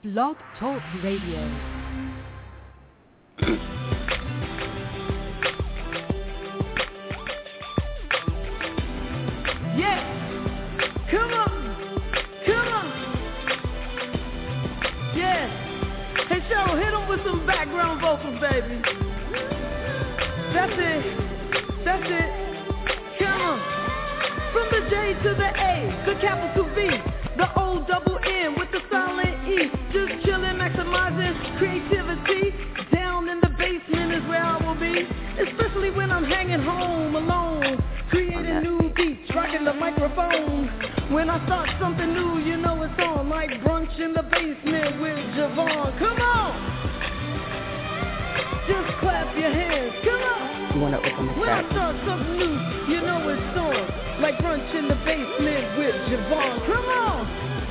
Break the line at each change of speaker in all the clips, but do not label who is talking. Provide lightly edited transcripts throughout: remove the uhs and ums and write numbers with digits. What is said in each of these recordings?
Blog Talk Radio.
Yeah, come on, yeah. Hey, Cheryl, hit them with some background vocals, baby. That's it, come on. From the J to the A, the capital V, the O double N with the silent E. Just chillin', maximizing creativity. Down in the basement is where I will be, especially when I'm hanging home alone, creating new beats, rocking the microphone. When I start something new, you know it's on, like brunch in the basement with Javon. Come on, just clap your hands. Come on.
You want to open the
When
chat?
I start something new, you know it's on, like brunch in the basement with Javon. Come on,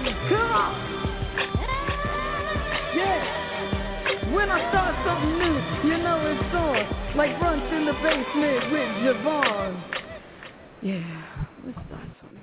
yeah. When I start something new, you know it's on, like brunch in the basement with Javon. Yeah, let's start something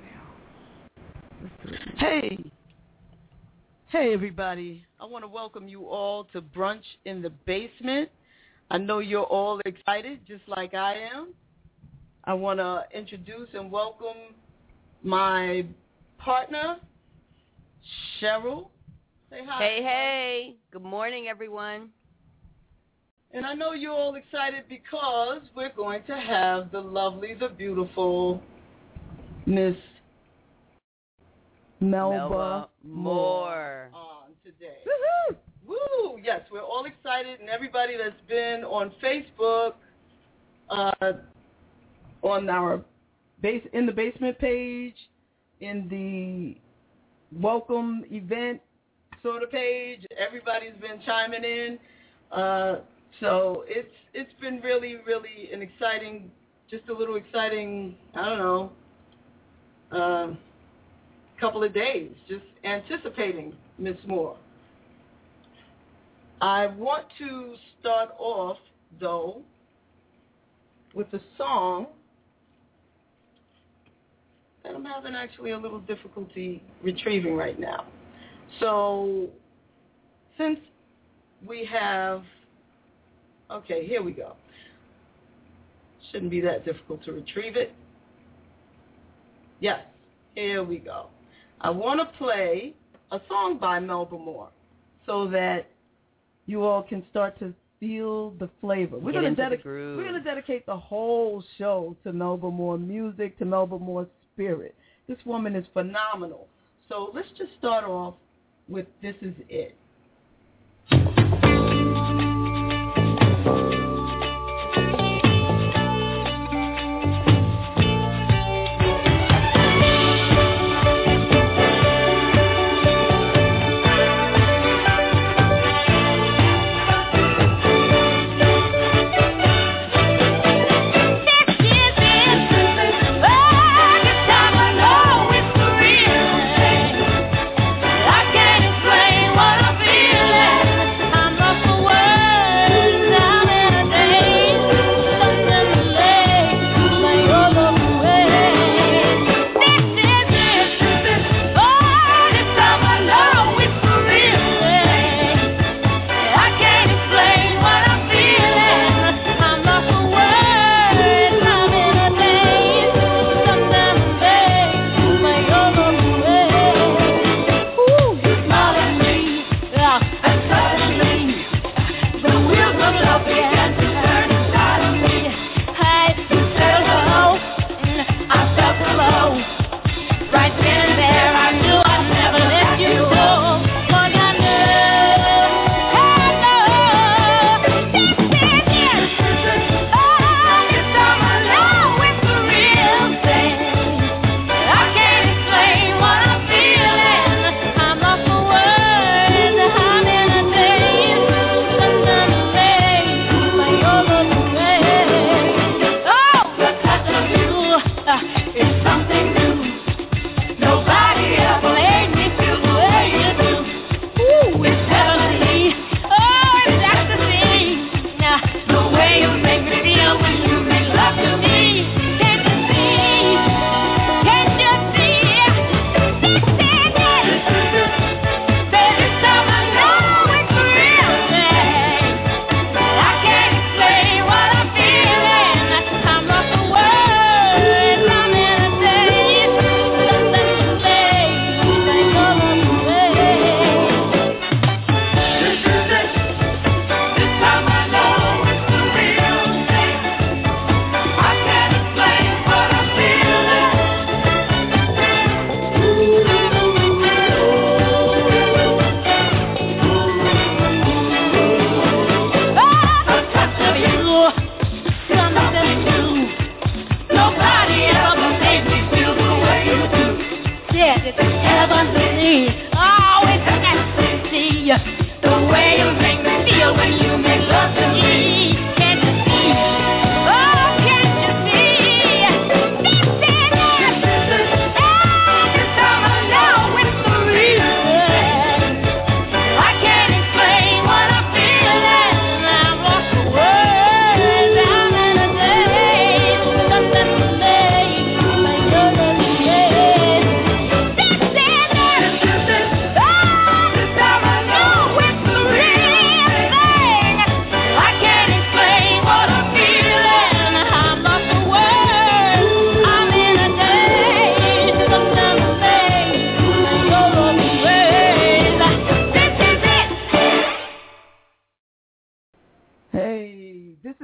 now. Hey everybody. I want to welcome you all to Brunch in the Basement. I know you're all excited, just like I am. I want to introduce and welcome my partner, Cheryl. Say hi.
Hey. Good morning, everyone.
And I know you're all excited because we're going to have the lovely, the beautiful Miss Melba Moore on today. Woo-hoo! Woo! Yes, we're all excited, and everybody that's been on Facebook, on our in the basement page, in the welcome event sort of page, everybody's been chiming in. So it's been really, really an exciting, just a little exciting, I don't know, couple of days, just anticipating Miss Moore. I want to start off, though, with a song that I'm having actually a little difficulty retrieving right now. So, since we have, okay, here we go. Shouldn't be that difficult to retrieve it. Yes, here we go. I want to play a song by Melba Moore so that you all can start to feel the flavor. We're going to dedicate the whole show to Melba Moore music, to Melba Moore's spirit. This woman is phenomenal. So let's just start off with This Is It.
I can't explain what I'm feeling.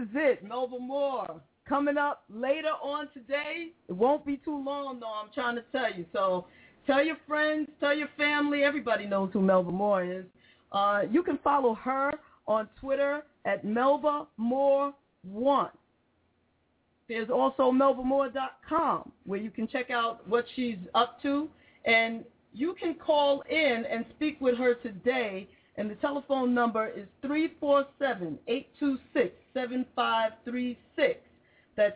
is it. Melba Moore coming up later on today. It won't be too long, though, I'm trying to tell you. So tell your friends, tell your family. Everybody knows who Melba Moore is. You can follow her on Twitter at Melba Moore 1. There's also melbamore.com where you can check out what she's up to. And you can call in and speak with her today. And the telephone number is 347-826-7536. That's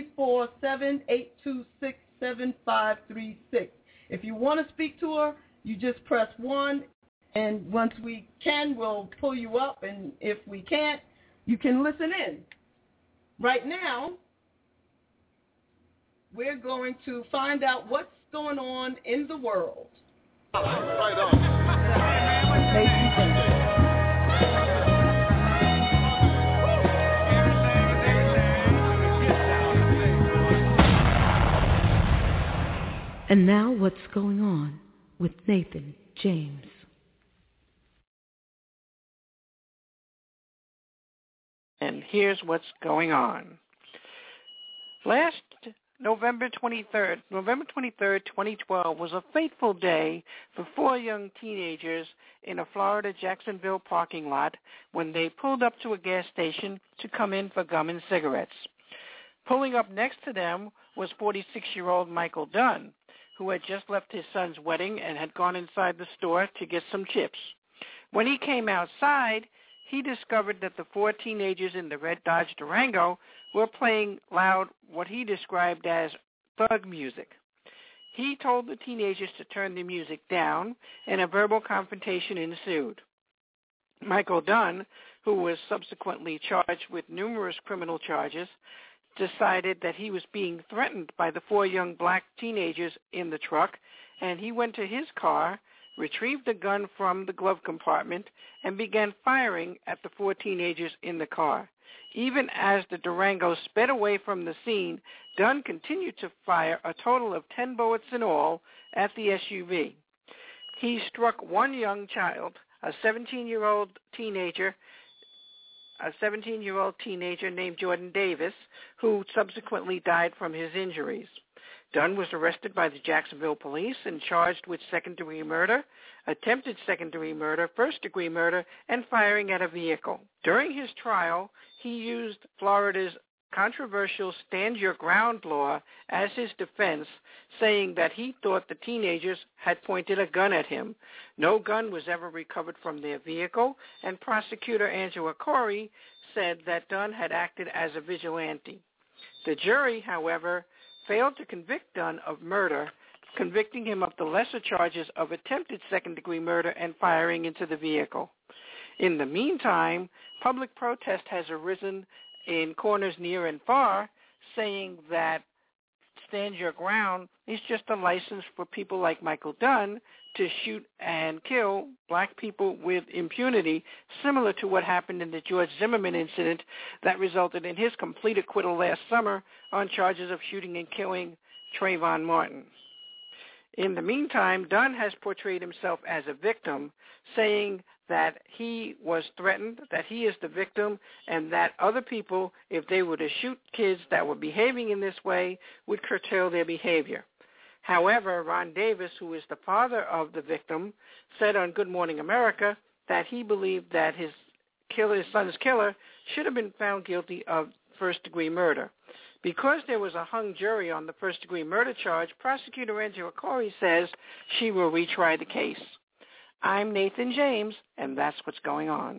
347-826-7536. If you want to speak to her, you just press 1. And once we can, we'll pull you up. And if we can't, you can listen in. Right now, we're going to find out what's going on in the world. Right on.
And now what's going on with Nathan James.
And here's what's going on. Last November 23rd, 2012 was a fateful day for 4 young teenagers in a Florida Jacksonville parking lot when they pulled up to a gas station to come in for gum and cigarettes. Pulling up next to them was 46-year-old Michael Dunn, who had just left his son's wedding and had gone inside the store to get some chips. When he came outside, he discovered that the 4 teenagers in the red Dodge Durango were playing loud what he described as thug music. He told the teenagers to turn the music down, and a verbal confrontation ensued. Michael Dunn, who was subsequently charged with numerous criminal charges, decided that he was being threatened by the 4 young black teenagers in the truck, and he went to his car, retrieved a gun from the glove compartment, and began firing at the 4 teenagers in the car. Even as the Durango sped away from the scene, Dunn continued to fire a total of 10 bullets in all at the SUV. He struck one young child, a 17-year-old teenager named Jordan Davis, who subsequently died from his injuries. Dunn was arrested by the Jacksonville police and charged with second-degree murder, attempted second-degree murder, first-degree murder, and firing at a vehicle. During his trial, he used Florida's controversial Stand Your Ground law as his defense, saying that he thought the teenagers had pointed a gun at him. No gun was ever recovered from their vehicle, and prosecutor Angela Corey said that Dunn had acted as a vigilante. The jury, however, failed to convict Dunn of murder, convicting him of the lesser charges of attempted second-degree murder and firing into the vehicle. In the meantime, public protest has arisen in corners near and far, saying that Stand Your Ground is just a license for people like Michael Dunn to shoot and kill black people with impunity, similar to what happened in the George Zimmerman incident that resulted in his complete acquittal last summer on charges of shooting and killing Trayvon Martin. In the meantime, Dunn has portrayed himself as a victim, saying that he was threatened, that he is the victim, and that other people, if they were to shoot kids that were behaving in this way, would curtail their behavior. However, Ron Davis, who is the father of the victim, said on Good Morning America that he believed that his son's killer should have been found guilty of first-degree murder. Because there was a hung jury on the first-degree murder charge, prosecutor Angela Corey says she will retry the case. I'm Nathan James, and that's what's going on.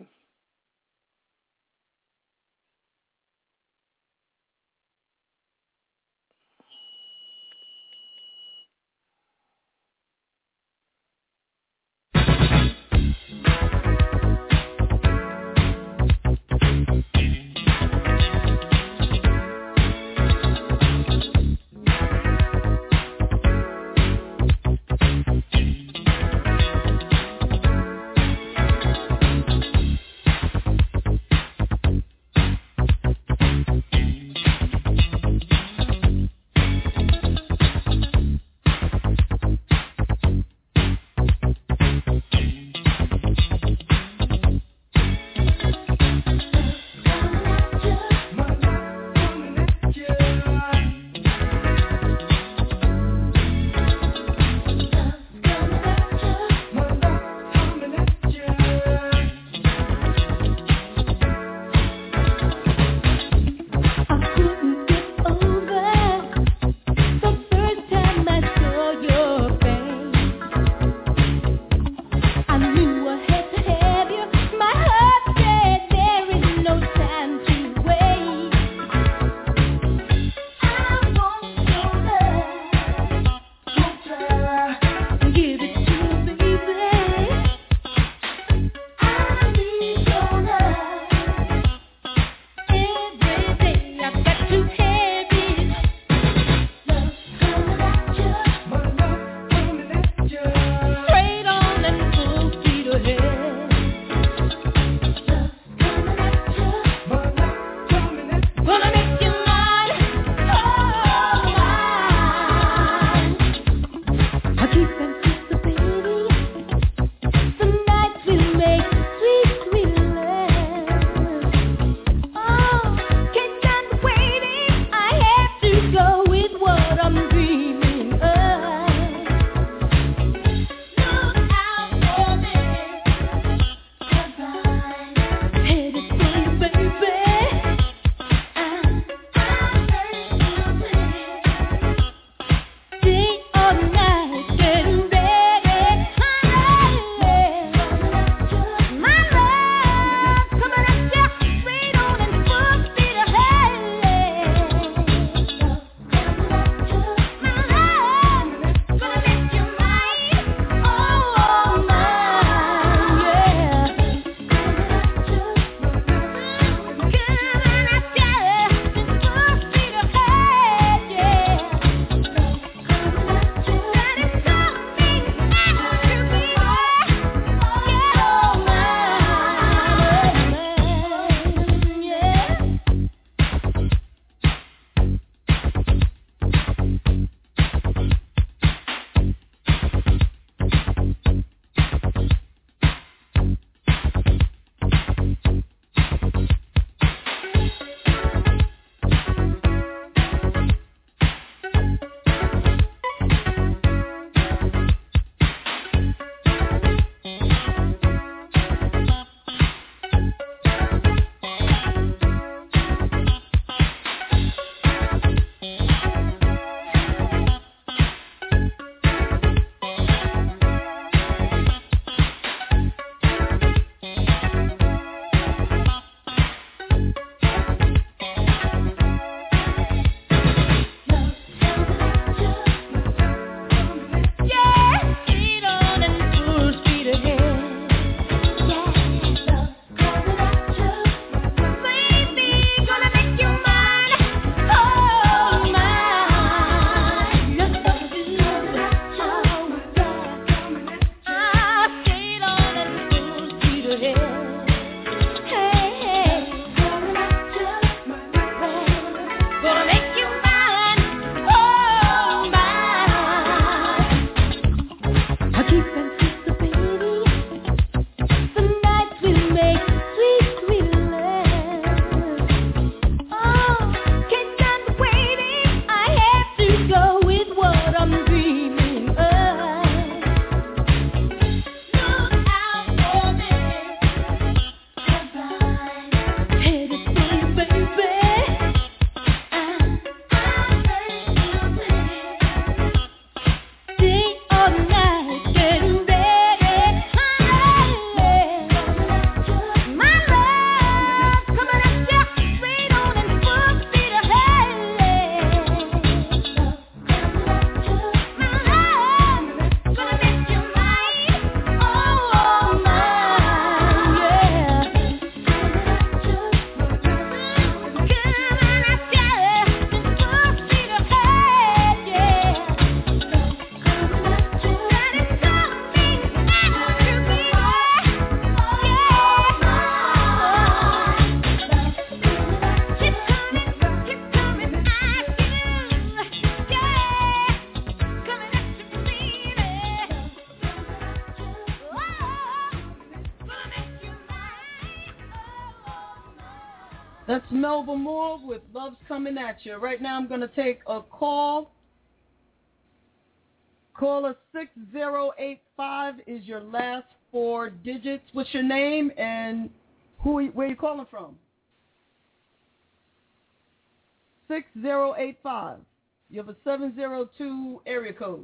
That's Melba Moore with Love's Coming At You. Right now I'm going to take a call. Caller 6085 is your last 4 digits. What's your name and where are you calling from? 6085. You have a 702 area code.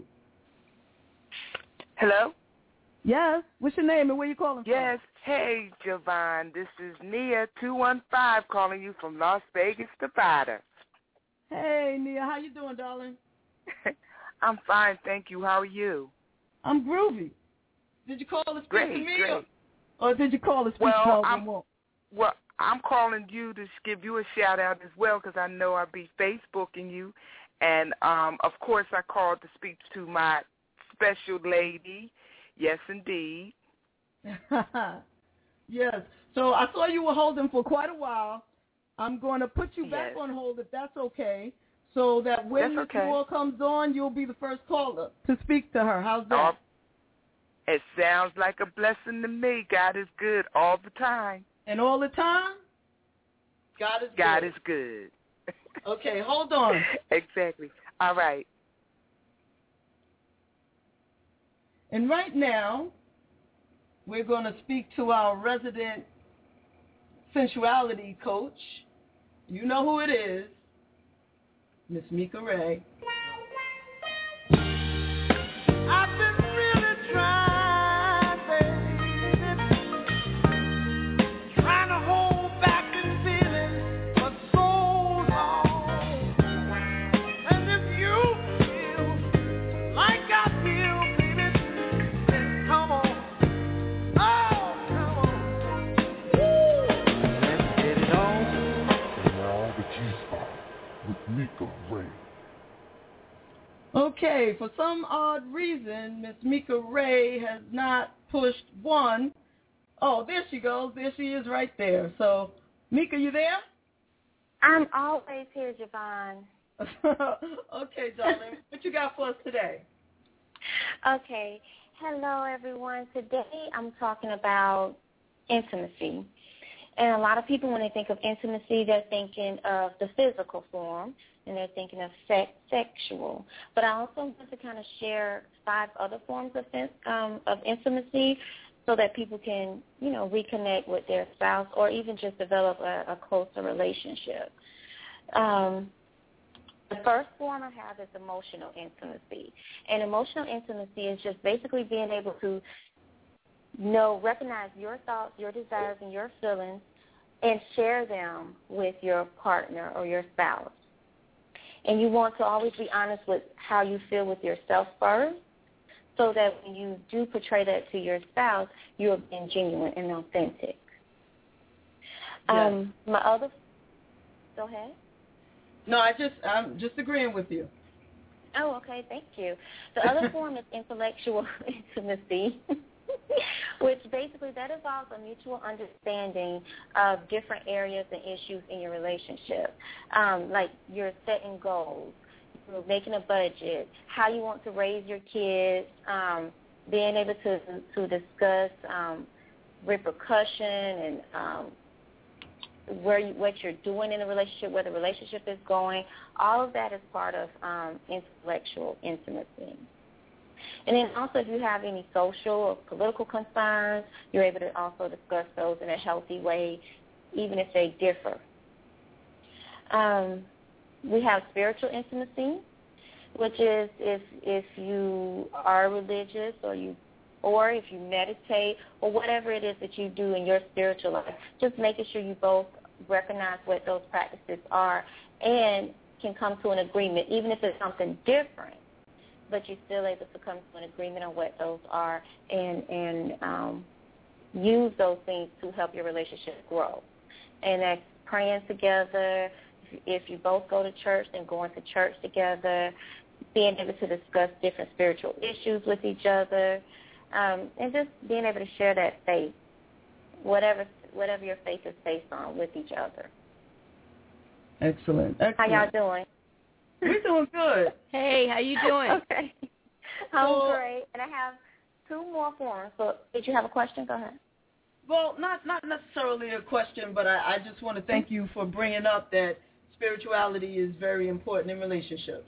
Hello?
Yes. What's your name and where you calling from?
Yes. Hey, Javon. This is Nia 215 calling you from Las Vegas, Nevada.
Hey, Nia. How you doing, darling?
I'm fine, thank you. How are you?
I'm groovy. Did you call to speak to me?
Great.
Or did you call to speak to Melba Moore?
Well, I'm calling you to give you a shout-out as well because I know I'll be Facebooking you. And, of course, I called to speak to my special lady. Yes, indeed.
Yes. So I saw you were holding for quite a while. I'm going to put you back on hold if that's okay, so that when Ms. Moore comes on, you'll be the first caller to speak to her. How's that?
It sounds like a blessing to me. God is good all the time.
And all the time? God is good. Okay, hold on.
Exactly. All right.
And right now, we're going to speak to our resident sensuality coach. You know who it is, Miss Mika Ray. I've been really trying, baby, trying to hold back this feeling for so long. And if you feel like I feel, baby, then come on. Oh, come on. Woo. Let's get it on. Now the G-Spot with Mika Ray. Okay, for some odd reason, Miss Mika Ray has not pushed 1. Oh, there she goes. There she is right there. So, Mika, you there?
I'm always here, Javon.
Okay, darling. What you got for us today?
Okay. Hello, everyone. Today I'm talking about intimacy. And a lot of people, when they think of intimacy, they're thinking of the physical form, and they're thinking of sexual. But I also want to kind of share 5 other forms of intimacy so that people can, reconnect with their spouse or even just develop a closer relationship. The first form I have is emotional intimacy. And emotional intimacy is just basically being able to recognize your thoughts, your desires, and your feelings and share them with your partner or your spouse. And you want to always be honest with how you feel with yourself first so that when you do portray that to your spouse, you're being genuine and authentic.
Yes.
Go ahead.
No, I'm just agreeing with you.
Oh, okay, thank you. The other form is intellectual intimacy, which basically that involves a mutual understanding of different areas and issues in your relationship, like you're setting goals, you're making a budget, how you want to raise your kids, being able to discuss repercussion and what you're doing in a relationship, where the relationship is going. All of that is part of intellectual intimacy. And then also if you have any social or political concerns, you're able to also discuss those in a healthy way, even if they differ. We have spiritual intimacy, which is if you are religious or if you meditate or whatever it is that you do in your spiritual life, just making sure you both recognize what those practices are and can come to an agreement, even if it's something different, but you're still able to come to an agreement on what those are and use those things to help your relationship grow. And that's praying together. If you both go to church, then going to church together, being able to discuss different spiritual issues with each other, and just being able to share that faith, whatever your faith is based on, with each other.
Excellent.
How y'all doing?
We're doing good.
Hey, how you doing?
Okay. I'm great. And I have 2 more forms. So did you have a question? Go ahead.
Well, not necessarily a question, but I just want to thank you for bringing up that spirituality is very important in relationships.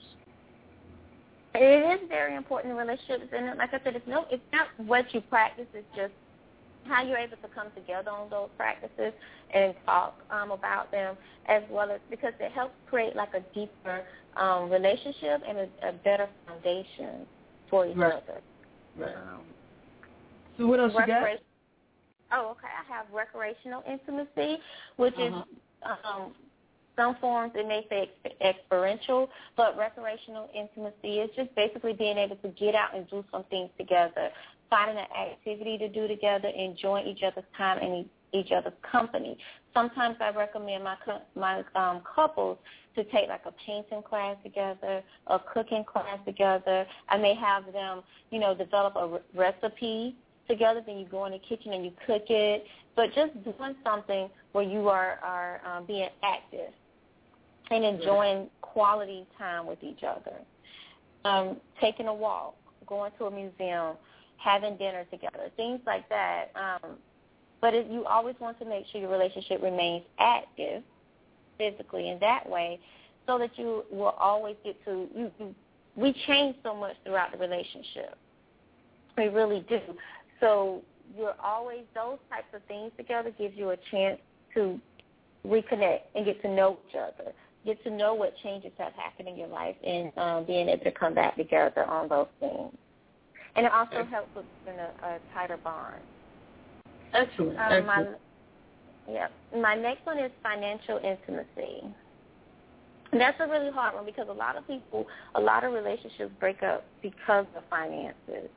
It is very important in relationships, and like I said, it's not what you practice, it's just how you're able to come together on those practices and talk about them, as well as because it helps create like a deeper relationship and a better foundation for each other.
Right. So what else you got?
Oh, okay. I have recreational intimacy, which is some forms it may say experiential, but recreational intimacy is just basically being able to get out and do some things together, finding an activity to do together, enjoying each other's time and each other's company. Sometimes I recommend my couples to take like a painting class together, a cooking class together. I may have them, develop a recipe together. Then you go in the kitchen and you cook it. But just doing something where you are being active and enjoying quality time with each other. Taking a walk, going to a museum, having dinner together, things like that. But you always want to make sure your relationship remains active physically in that way so that you will always get to we change so much throughout the relationship. We really do. So you're always, those types of things together gives you a chance to reconnect and get to know each other, get to know what changes have happened in your life, and being able to come back together on those things. And it also helps with a tighter bond.
Excellent.
My next one is financial intimacy. And that's a really hard one because a lot of relationships break up because of finances.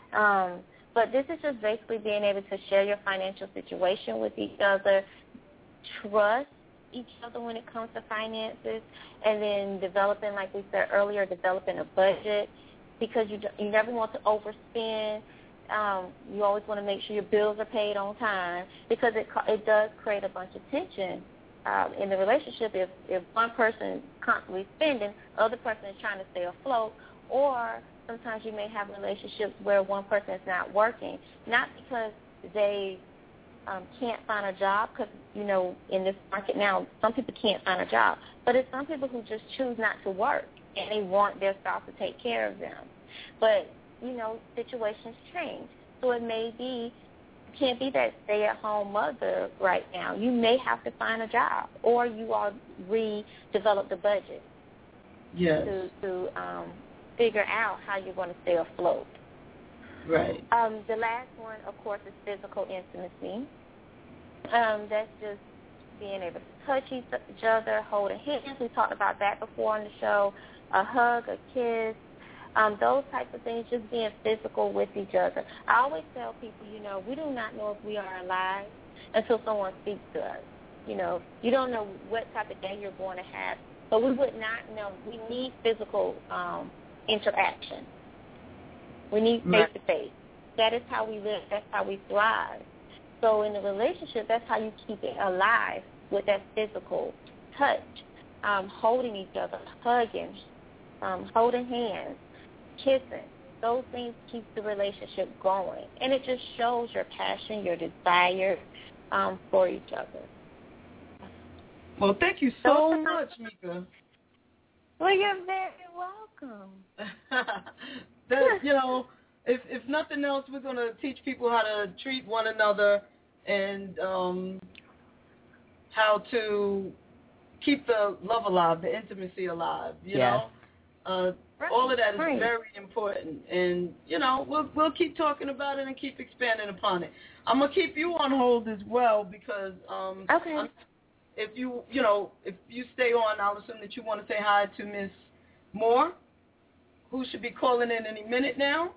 But this is just basically being able to share your financial situation with each other, trust each other when it comes to finances, and then developing, like we said earlier, developing a budget, because you never want to overspend. You always want to make sure your bills are paid on time, because it does create a bunch of tension in the relationship if one person is constantly spending, the other person is trying to stay afloat, or sometimes you may have relationships where one person is not working, not because they can't find a job, because, in this market now, some people can't find a job, but it's some people who just choose not to work, and they want their spouse to take care of them. But, situations change. So it may be, you can't be that stay-at-home mother right now. You may have to find a job, or you all redevelop the budget to figure out how you're going to stay afloat.
Right.
The last one, of course, is physical intimacy. That's just being able to touch each other, holding hands. We talked about that before on the show. A hug, a kiss, those types of things, just being physical with each other. I always tell people, we do not know if we are alive until someone speaks to us. You don't know what type of day you're going to have, but we would not know. We need physical interaction. We need face-to-face. That is how we live. That's how we thrive. So in a relationship, that's how you keep it alive, with that physical touch, holding each other, hugging, holding hands, kissing. Those things keep the relationship going. And it just shows your passion, your desire for each other.
Well, thank you so much, Mika.
Well, you're very welcome.
If nothing else, we're going to teach people how to treat one another and how to keep the love alive, the intimacy alive, you know. All of that is very important. And, we'll keep talking about it and keep expanding upon it. I'm going to keep you on hold as well because if you stay on, I'll assume that you want to say hi to Miss Moore, who should be calling in any minute now.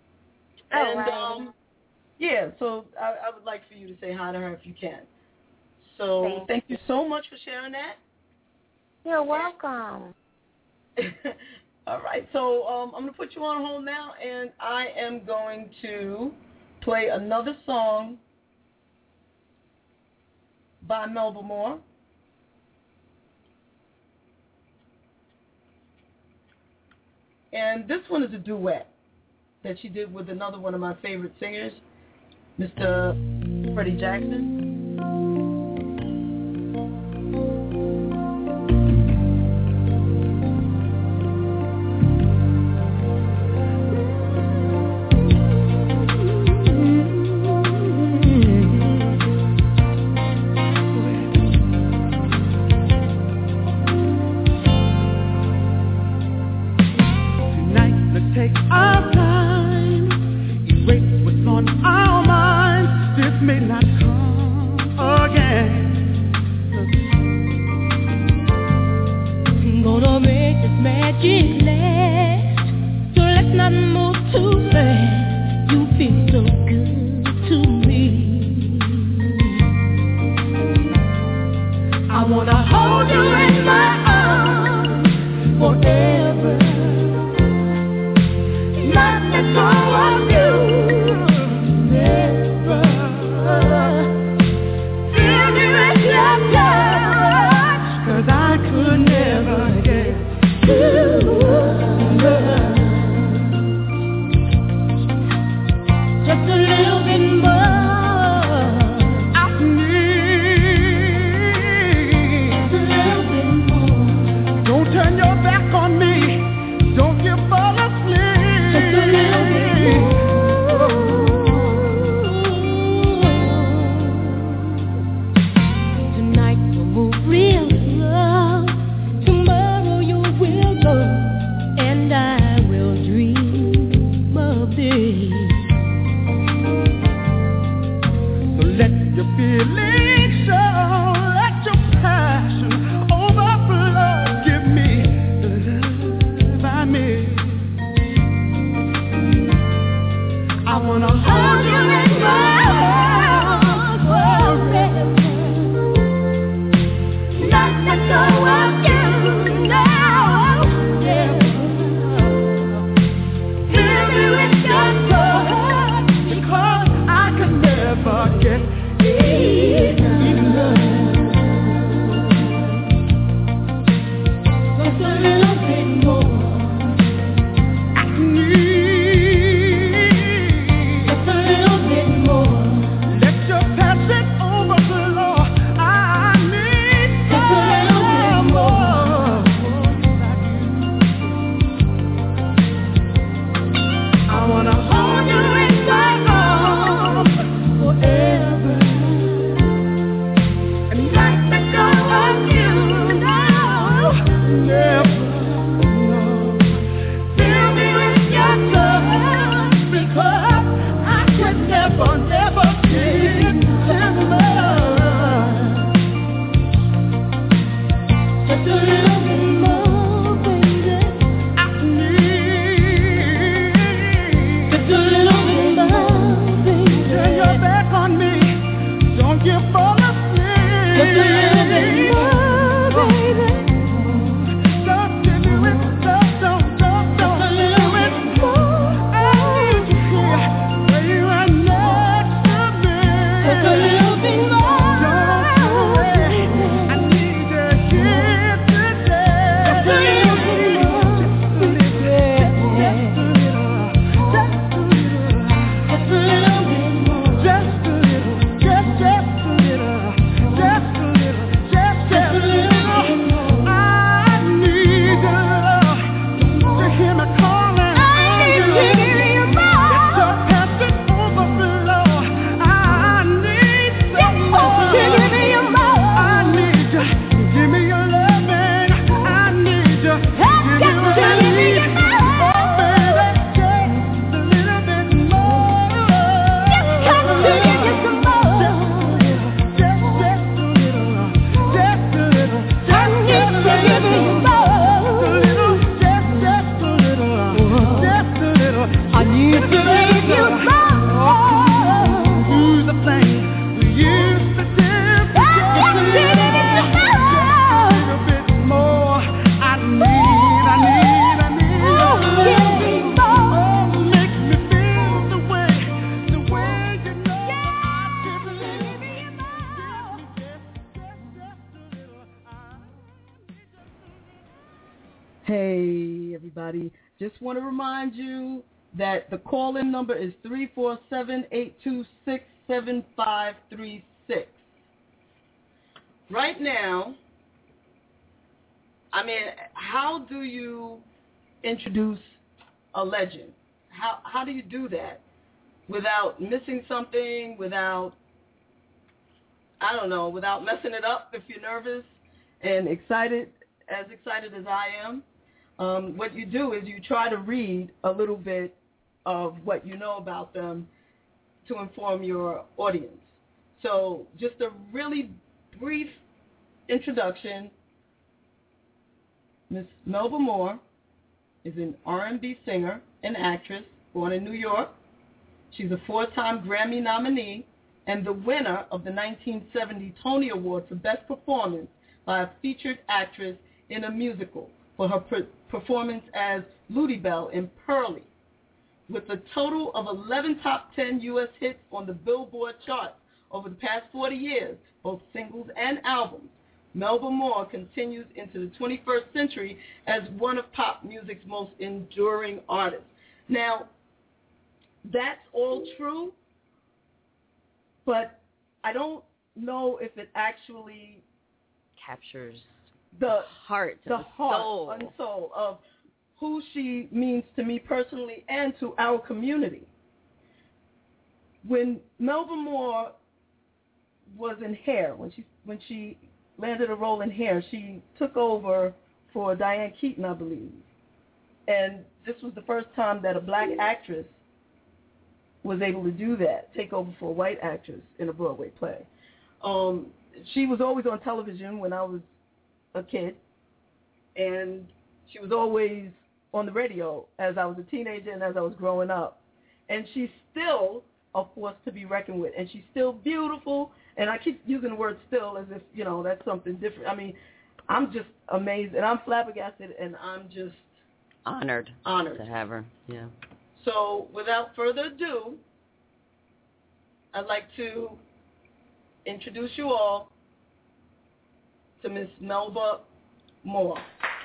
So I would like for you to say hi to her if you can. So thank you so much for sharing that.
You're welcome.
All right, so I'm going to put you on hold now, and I am going to play another song by Melba Moore. And this one is a duet that she did with another one of my favorite singers, Mr. Freddie Jackson. Hey, everybody. Just want to remind you that the call-in number is 347-826-6648. 888-866-7536. Right now, I mean, how do you introduce a legend? How do you do that without missing something, without messing it up if you're nervous and excited as I am? What you do is you try to read a little bit of what you know about them to inform your audience. So just a really brief introduction. Miss Melba Moore is an R&B singer and actress born in New York. She's a 4-time Grammy nominee and the winner of the 1970 Tony Award for Best Performance by a featured actress in a musical for her performance as Ludi Bell in Pearly. With a total of 11 top 10 U.S. hits on the Billboard charts over the past 40 years, both singles and albums, Melba Moore continues into the 21st century as one of pop music's most enduring artists. Now, that's all true, but I don't know if it actually
captures
the
heart and
soul of who she means to me personally and to our community. When Melba Moore was in Hair, when she landed a role in Hair, she took over for Diane Keaton, I believe. And this was the first time that a black actress was able to do that, take over for a white actress in a Broadway play. She was always on television when I was a kid, and she was always on the radio as I was a teenager and as I was growing up. And she's still a force to be reckoned with, and she's still beautiful. And I keep using the word still as if, that's something different. I mean, I'm just amazed, and I'm flabbergasted, and I'm just
honored to have her. Yeah.
So without further ado, I'd like to introduce you all to Miss Melba Moore.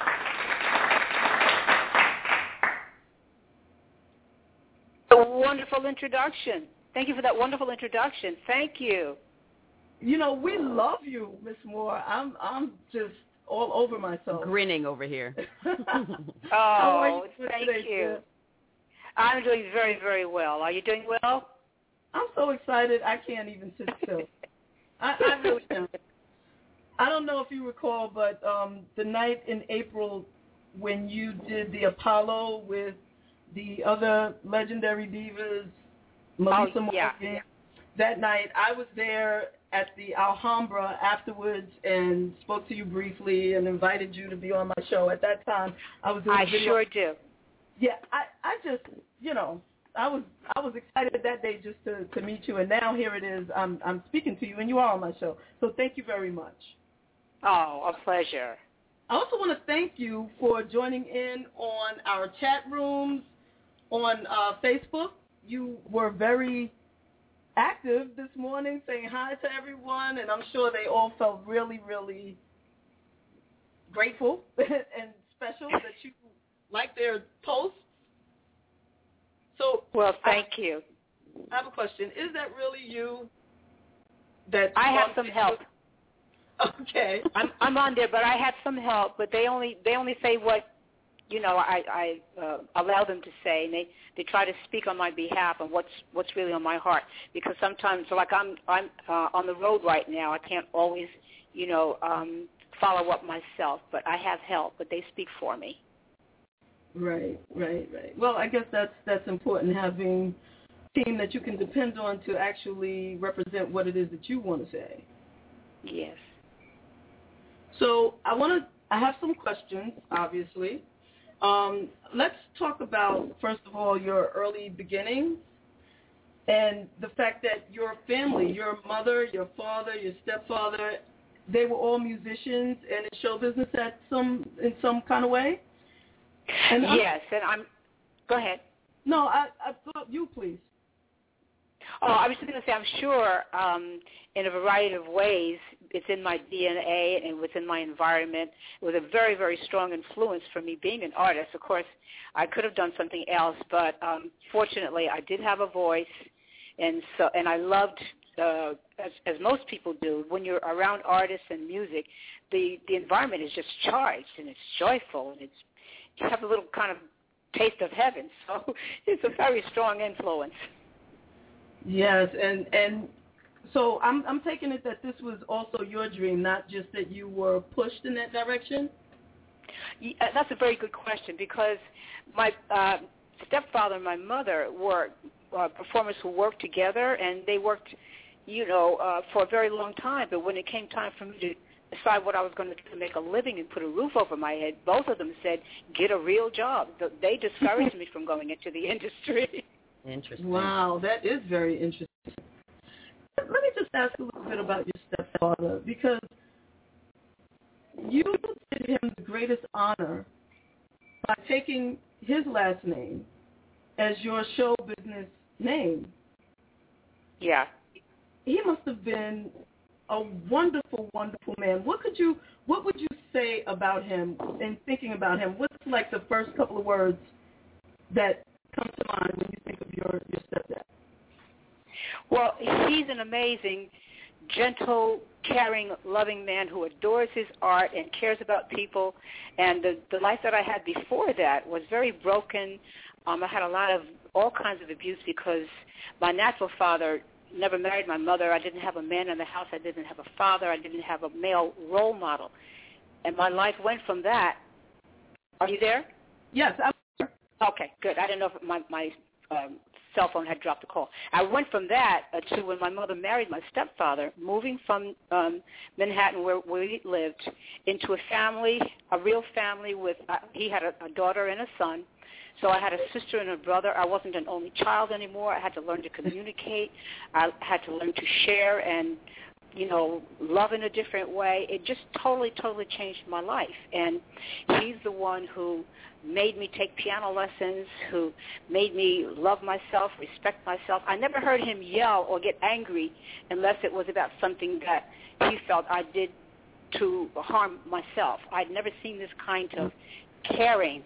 A wonderful introduction. Thank you for that wonderful introduction. Thank you.
We love you, Miss Moore. I'm just all over myself.
Grinning over here.
Oh, thank you. I'm doing very, very well. Are you doing well?
I'm so excited I can't even sit still. I really am. I don't know if you recall, but the night in April when you did the Apollo with the other legendary divas, Melissa Morgan, that night I was there at the Alhambra afterwards and spoke to you briefly and invited you to be on my show. At that time, I was doing video.
Sure do.
Yeah, I just, I was excited that day just to meet you, and now here it is. I'm speaking to you, and you are on my show. So thank you very much.
Oh, a pleasure.
I also want to thank you for joining in on our chat rooms on Facebook. You were very active this morning, saying hi to everyone, and I'm sure they all felt really, really grateful and special that you liked their posts. So,
well, thank you.
I have a question. Is that really you? That
I have some help.
Okay.
I'm on there, but I have some help. But they only say what I allow them to say, and they try to speak on my behalf and what's really on my heart. Because sometimes, like I'm on the road right now, I can't always follow up myself. But I have help, but they speak for me.
Right. Well, I guess that's important, having a team that you can depend on to actually represent what it is that you want to say.
Yes.
So I have some questions, obviously. Let's talk about, first of all, your early beginnings and the fact that your family, your mother, your father, your stepfather, they were all musicians and in show business in some kind of way? And
yes, go ahead.
No, I thought you, please.
Oh, I was just going to say, I'm sure in a variety of ways, it's in my DNA and within my environment. It was a very, very strong influence for me being an artist. Of course, I could have done something else, but fortunately, I did have a voice, and I loved, as most people do, when you're around artists and music, the environment is just charged and it's joyful and you have a little kind of taste of heaven. So it's a very strong influence.
Yes, and so I'm taking it that this was also your dream, not just that you were pushed in that direction?
Yeah, that's a very good question, because my stepfather and my mother were performers who worked together, and they worked, for a very long time. But when it came time for me to decide what I was going to do to make a living and put a roof over my head, both of them said, get a real job. They discouraged me from going into the industry.
Interesting.
Wow, that is very interesting. Let me just ask a little bit about your stepfather, because you did him the greatest honor by taking his last name as your show business name.
Yeah.
He must have been a wonderful, wonderful man. What would you say about him in thinking about him? What's like the first couple of words that come to mind when you think of your stepdad?
Well, he's an amazing, gentle, caring, loving man who adores his art and cares about people. And the life that I had before that was very broken. I had a lot of all kinds of abuse because my natural father never married my mother. I didn't have a man in the house. I didn't have a father. I didn't have a male role model. And my life went from that. Are you there?
Yes, I'm here.
Okay, good. I didn't know if my cell phone had dropped the call. I went from that to when my mother married my stepfather, moving from Manhattan where we lived into a real family with, he had a daughter and a son. So I had a sister and a brother. I wasn't an only child anymore. I had to learn to communicate. I had to learn to share and, love in a different way. It just totally, totally changed my life. And he's the one who made me take piano lessons, who made me love myself, respect myself. I never heard him yell or get angry unless it was about something that he felt I did to harm myself. I'd never seen this kind of caring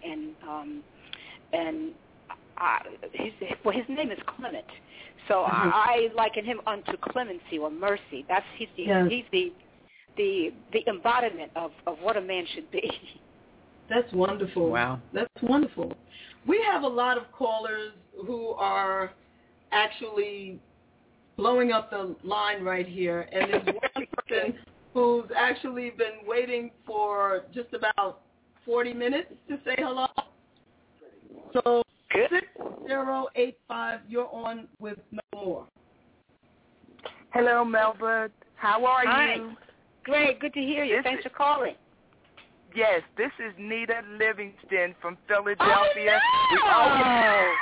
his name is Clement. So I liken him unto clemency or mercy. He's the embodiment of what a man should be.
That's wonderful.
Wow.
That's wonderful. We have a lot of callers who are actually blowing up the line right here, and there's one person who's actually been waiting for just about 40 minutes to say hello. So 6085, you're on with Mel Moore.
Hello, Melba. How are
Hi.
you?
Great. Good to hear you. Thanks for calling.
Yes, this is Nita Livingston from Philadelphia.
Oh,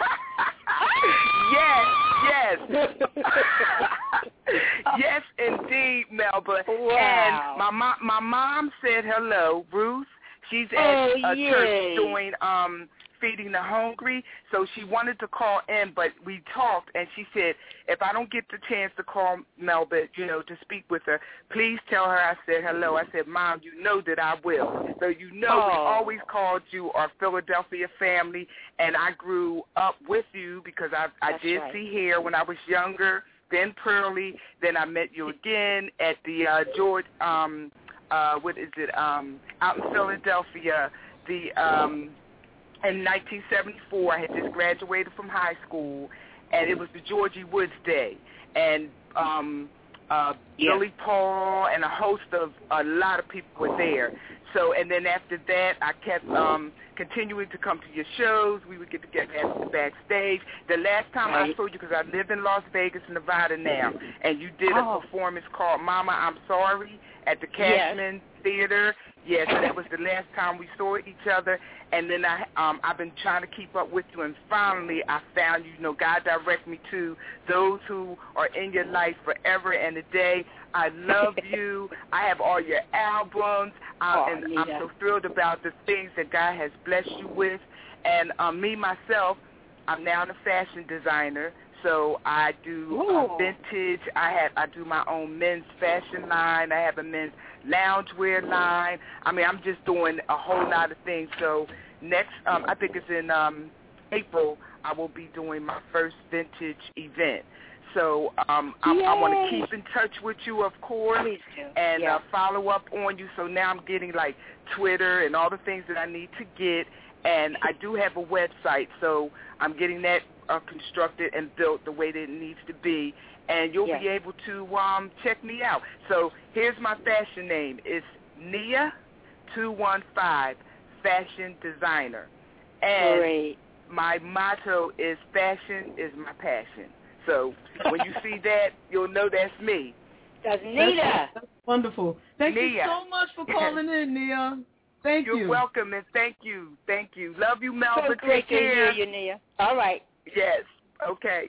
no!
Yes. Yes, indeed, Melba.
Wow.
And my mom said hello, Ruth. She's at a church doing Feeding the Hungry, so she wanted to call in, but we talked, and she said, if I don't get the chance to call Melba, to speak with her, please tell her I said hello. I said, Mom, you know that I will. So we always called you our Philadelphia family, and I grew up with you because I did see hair when I was younger, then Pearlie, then I met you again at the George, out in Philadelphia, in 1974, I had just graduated from high school, and it was the Georgie Woods Day, and Billy Paul and a lot of people were there. So, and then after that, I kept continuing to come to your shows. We would get together at the backstage. The last time I saw you, because I live in Las Vegas, Nevada now, and you did a performance called Mama, I'm Sorry at the Cashman Theater. Yes, that was the last time we saw each other. And then I've been trying to keep up with you, and finally I found you. God direct me to those who are in your life forever and a day. I love you. I have all your albums, and I'm so thrilled about the things that God has blessed you with. And me, myself, I'm now a fashion designer. So I do vintage. I do my own men's fashion line. I have a men's loungewear line. I mean, I'm just doing a whole lot of things. So next, I think it's in April, I will be doing my first vintage event. So I want to keep in touch with you, of course,
Please do.
And follow up on you. So now I'm getting like Twitter and all the things that I need to get. And I do have a website, so I'm getting that constructed and built the way that it needs to be. And you'll be able to check me out. So here's my fashion name. It's Nia215, Fashion Designer. And
Great.
My motto is fashion is my passion. So when you see that, you'll know that's me.
That's Nia.
That's wonderful. Thank
Nia.
you so much for calling in, Nia. Thank you.
You're welcome, and thank you. Thank you. Love you, Melba.
So great
Take care.
to hear you, Nia. All right.
Yes. Okay.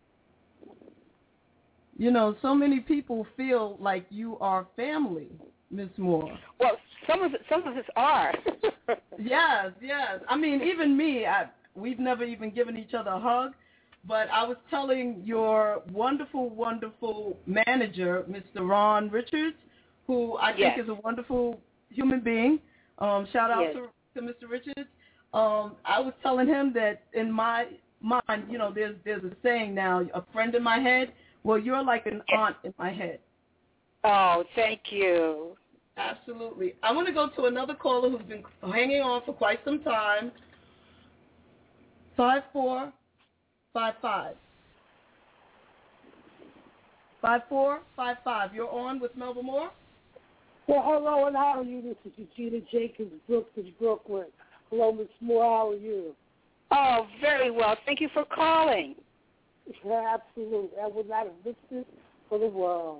You know, so many people feel like you are family, Miss Moore.
Well, some of us are.
Yes. I mean, even me, we've never even given each other a hug, but I was telling your wonderful, wonderful manager, Mr. Ron Richards, who I think is a wonderful human being. Shout out to Mr. Richards. I was telling him that in my mind, you know, there's a saying now, a friend in my head. Well, you're like an aunt in my head.
Oh, thank you.
Absolutely. I want to go to another caller who's been hanging on for quite some time. 5455. 5455. You're on with Melba Moore?
Well, hello, and how are you? This is Regina Jenkins, Brooklyn. Hello, Miss Moore. How are you?
Oh, very well. Thank you for calling.
Yeah, absolutely. I would not have missed this for the world.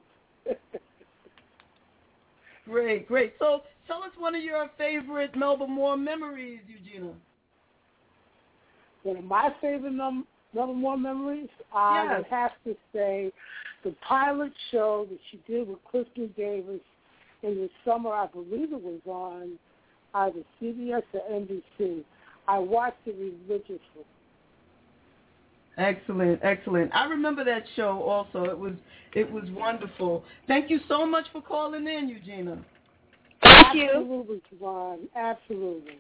Great. So tell us one of your favorite Melba Moore memories, Eugenia.
One of my favorite Melba Moore memories, I would have to say the pilot show that she did with Clifton Davis in the summer. I believe it was on either CBS or NBC. I watched it religiously.
Excellent. I remember that show also. It was wonderful. Thank you so much for calling in, Eugenia.
Thank you.
Absolutely, Javon. Absolutely.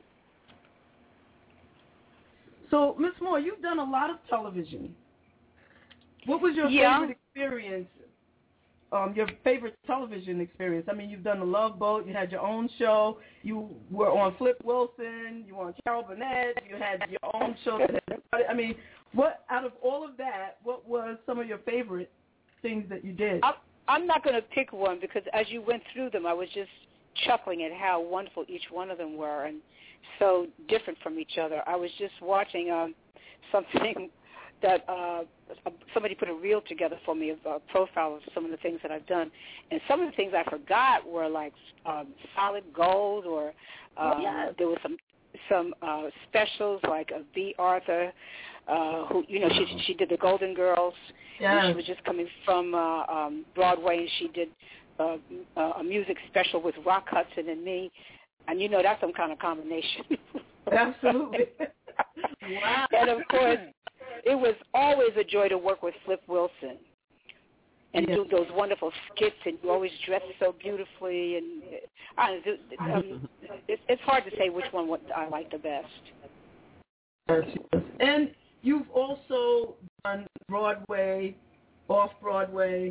So, Ms. Moore, you've done a lot of television. What was your favorite experience? Your favorite television experience? I mean, you've done The Love Boat. You had your own show. You were on Flip Wilson. You were on Carol Burnett. You had your own show. I mean, what out of all of that, what was some of your favorite things that you did?
I'm not going to pick one because as you went through them, I was just chuckling at how wonderful each one of them were and so different from each other. I was just watching something that somebody put a reel together for me of a profile of some of the things that I've done. And some of the things I forgot were like Solid Gold or there was some specials like B. Arthur, who, you know, she did the Golden Girls. She was just coming from Broadway, and she did a music special with Rock Hudson and me. And, you know, that's some kind of combination.
Absolutely. Wow.
And, of course, it was always a joy to work with Flip Wilson and do those wonderful skits, and you always dress so beautifully. And it's hard to say which one I like the best.
And you've also done Broadway, off-Broadway,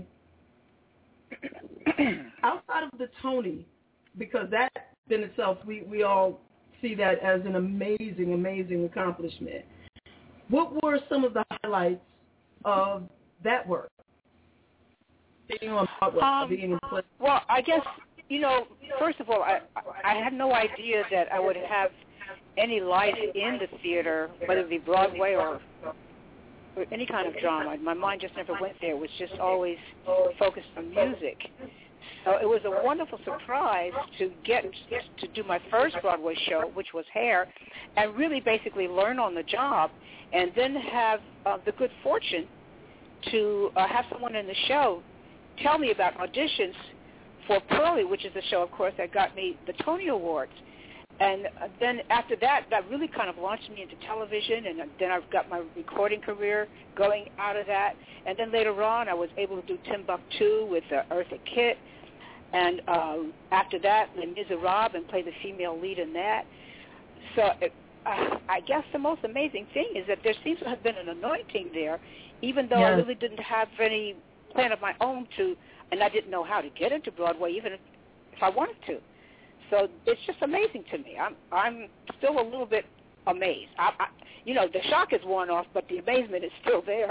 outside of the Tony, because that in itself, we all see that as an amazing accomplishment. What were some of the highlights of that work? Being on Broadway, being in play.
Well, I guess, you know, first of all, I had no idea that I would have any life in the theater, whether it be Broadway or any kind of drama. My mind just never went there. It was just always focused on music. So it was a wonderful surprise to get to do my first Broadway show, which was Hair, and really basically learn on the job, and then have the good fortune to have someone in the show tell me about auditions for Pearly, which is the show, of course, that got me the Tony Awards. And then after that, that really kind of launched me into television, and then I've got my recording career going out of that. And then later on, I was able to do Timbuktu with Eartha Kitt. And after that, Les Miserables, and play the female lead in that. So I guess the most amazing thing is that there seems to have been an anointing there, even though
yes.
I really didn't have any plan of my own to, and I didn't know how to get into Broadway, even if I wanted to. So it's just amazing to me. I'm still a little bit amazed. The shock is worn off, but the amazement is still there.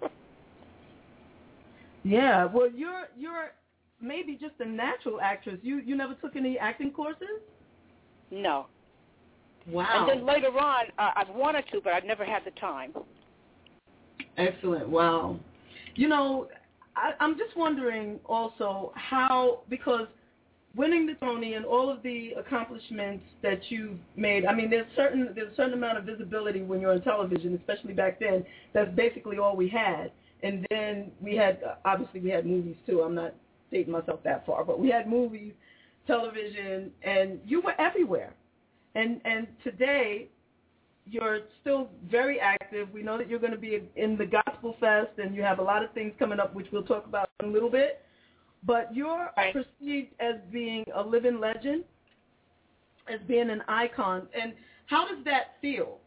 Yeah, well, you're maybe just a natural actress. You never took any acting courses?
No.
Wow.
And then later on, I've wanted to, but I've never had the time.
Excellent. Wow. I'm just wondering also how, because winning the Tony and all of the accomplishments that you've made, I mean, there's a certain amount of visibility when you're on television, especially back then. That's basically all we had. And then we had movies too. I'm not dating myself that far, but we had movies, television, and you were everywhere. And today, you're still very active. We know that you're going to be in the Gospel Fest, and you have a lot of things coming up, which we'll talk about in a little bit. But you're perceived as being a living legend, as being an icon. And how does that feel?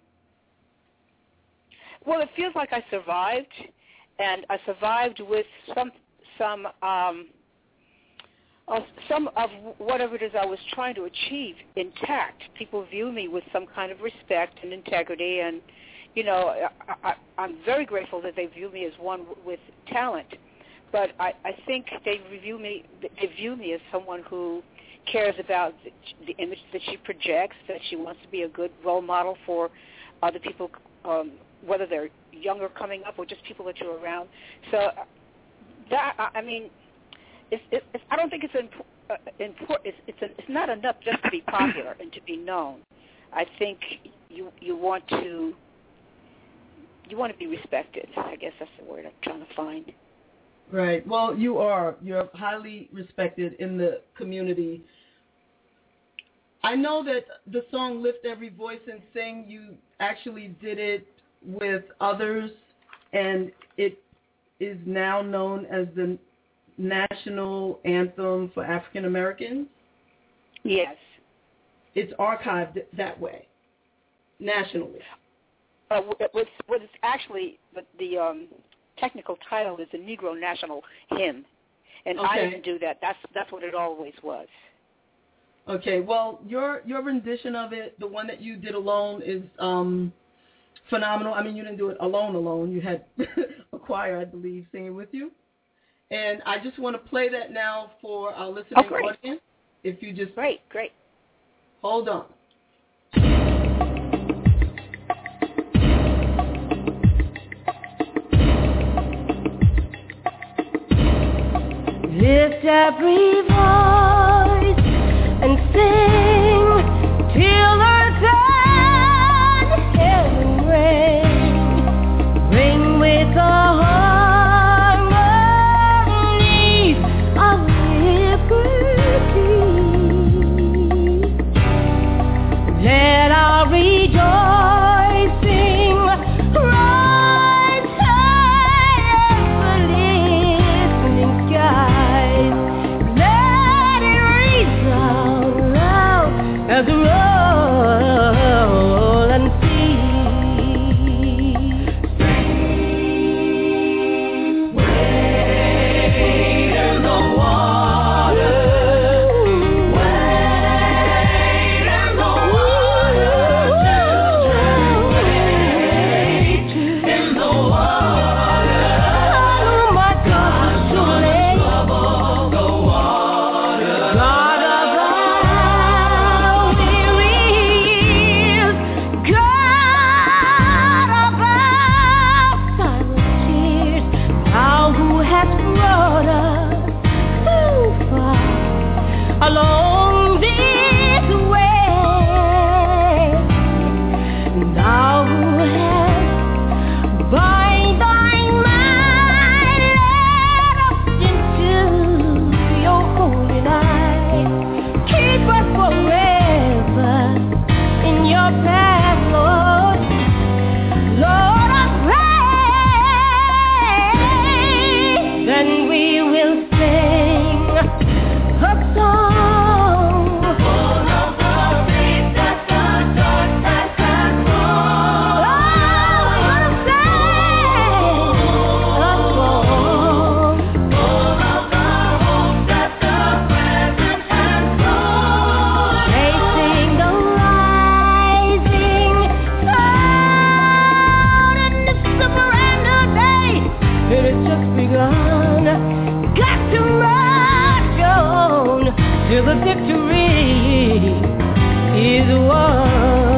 Well, it feels like I survived, and I survived with some of whatever it is I was trying to achieve intact. People view me with some kind of respect and integrity, and I'm very grateful that they view me as one with talent. But I think they view me as someone who cares about the image that she projects, that she wants to be a good role model for other people, whether they're younger coming up or just people that you're around. So that, I mean, I don't think it's important. It's not enough just to be popular and to be known. I think you want to be respected. I guess that's the word I'm trying to find.
Right. Well, you're highly respected in the community. I know that the song Lift Every Voice and Sing, you actually did it with others, and it is now known as the national anthem for African Americans.
Yes.
It's archived that way, nationally.
What's actually the technical title is the Negro National Hymn, and I didn't do that. That's what it always was.
Okay, well, your rendition of it, the one that you did alone, is phenomenal. I mean, you didn't do it alone. You had a choir, I believe, singing with you. And I just want to play that now for our listening audience. If you just...
Great.
Hold on.
Lift every voice and sing till earth and heaven ring. Ring with the harmony of liberty. Let our rejoicing rise high as the listening skies. Let it resound loud as the road. till the victory is won.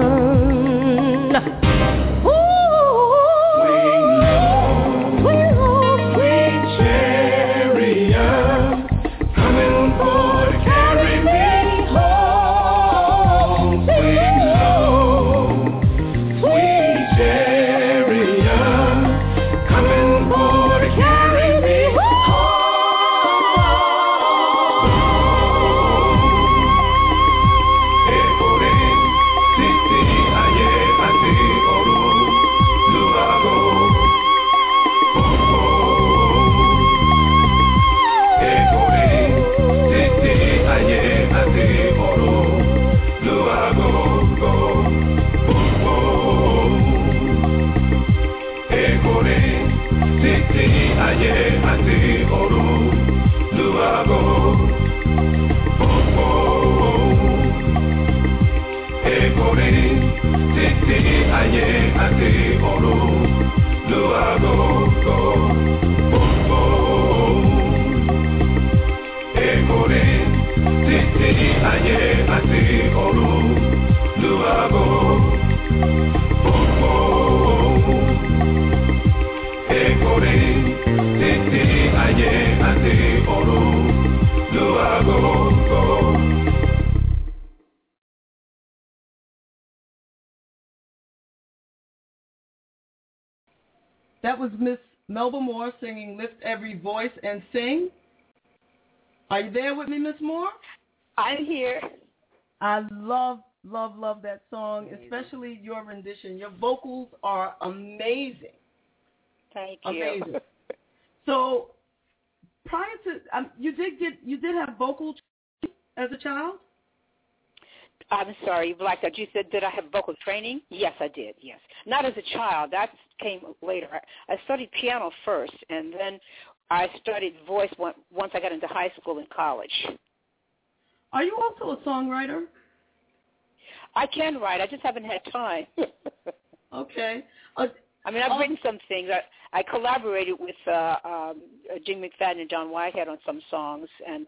That was Miss Melba Moore singing Lift Every Voice and Sing. Are you there with me, Miss Moore?
I'm here.
I love that song, especially your rendition. Your vocals are amazing.
Thank you.
Amazing. So, prior to you did have vocal as a child?
I'm sorry, Black. You said, did I have vocal training? Yes, I did, yes. Not as a child. That came later. I studied piano first, and then I studied voice once I got into high school and college.
Are you also a songwriter?
I can write. I just haven't had time.
Okay.
I mean, I've written some things. I collaborated with Jing McFadden and John Whitehead on some songs, and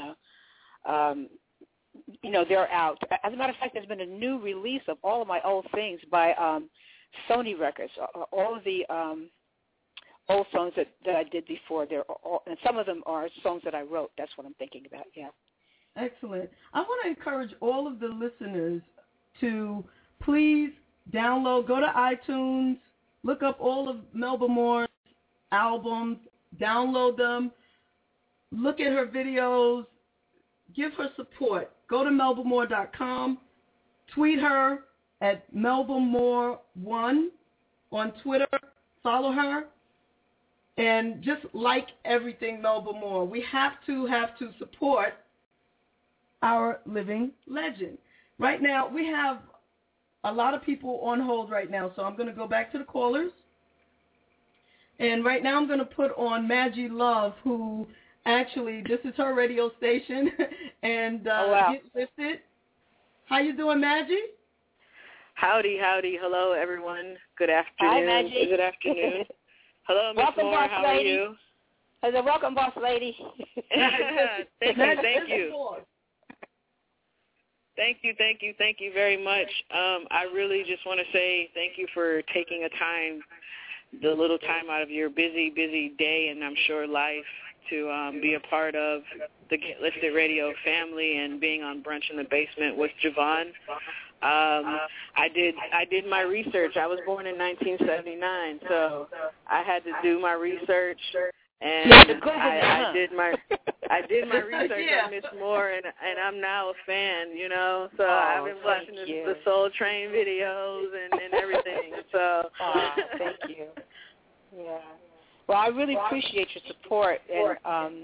they're out. As a matter of fact, there's been a new release of all of my old things by Sony Records. All of the old songs that I did before, and some of them are songs that I wrote. That's what I'm thinking about, yeah.
Excellent. I want to encourage all of the listeners to please download, go to iTunes, look up all of Melba Moore's albums, download them, look at her videos, give her support. Go to melbamore.com, tweet her at melbamore1 on Twitter, follow her, and just like everything Melba Moore. We have to support our living legend. Right now, we have a lot of people on hold right now, so I'm going to go back to the callers. And right now I'm going to put on Maggie Love, who actually, this is her radio station, and Get Lifted. How you doing, Maggie?
Howdy. Hello, everyone. Good afternoon.
Hi, Maggie.
Good afternoon. Hello, Miss
Welcome,
Moore.
boss
How
lady.
are you?
Welcome, boss lady.
Thank you very much. I really just want to say thank you for taking the little time out of your busy day, and I'm sure life, to be a part of the Get Lifted Radio family and being on Brunch in the Basement with Javon. I did my research. I was born in 1979, so I had to do my research, and I did my research on Miss Moore, and I'm now a fan, So I've been watching the Soul Train videos and everything. So
thank you. Yeah. Well, I really appreciate your support, and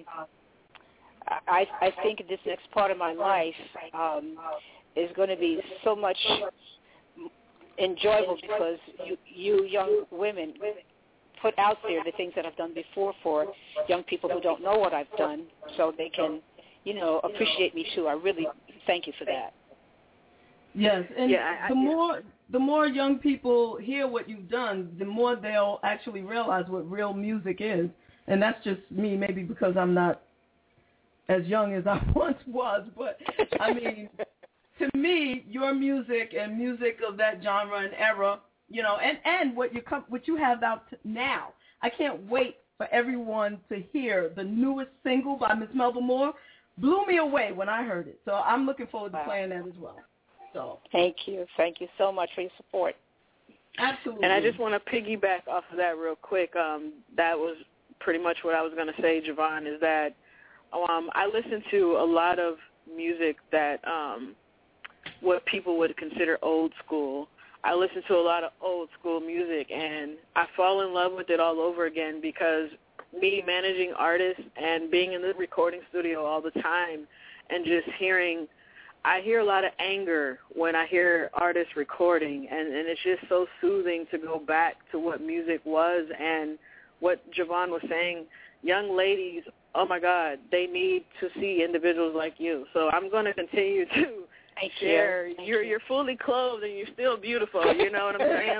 I think this next part of my life is going to be so much enjoyable because you young women put out there the things that I've done before for young people who don't know what I've done, so they can, appreciate me too. I really thank you for that.
Yes, and the more young people hear what you've done, the more they'll actually realize what real music is. And that's just me, maybe because I'm not as young as I once was, but I mean, to me, your music and music of that genre and era, you know, and what you have out now, I can't wait for everyone to hear the newest single by Miss Melba Moore. Blew me away when I heard it, so I'm looking forward to playing that as well. So
thank you so much for your support.
Absolutely.
And I just want to piggyback off of that real quick. That was pretty much what I was going to say, Javon, is that I listen to a lot of music that what people would consider old school. I listen to a lot of old school music, and I fall in love with it all over again because me managing artists and being in the recording studio all the time and just I hear a lot of anger when I hear artists recording, and it's just so soothing to go back to what music was and what Javon was saying. Young ladies, oh, my God, they need to see individuals like you. So I'm going to continue to share. You're fully clothed and you're still beautiful. You know what I'm saying?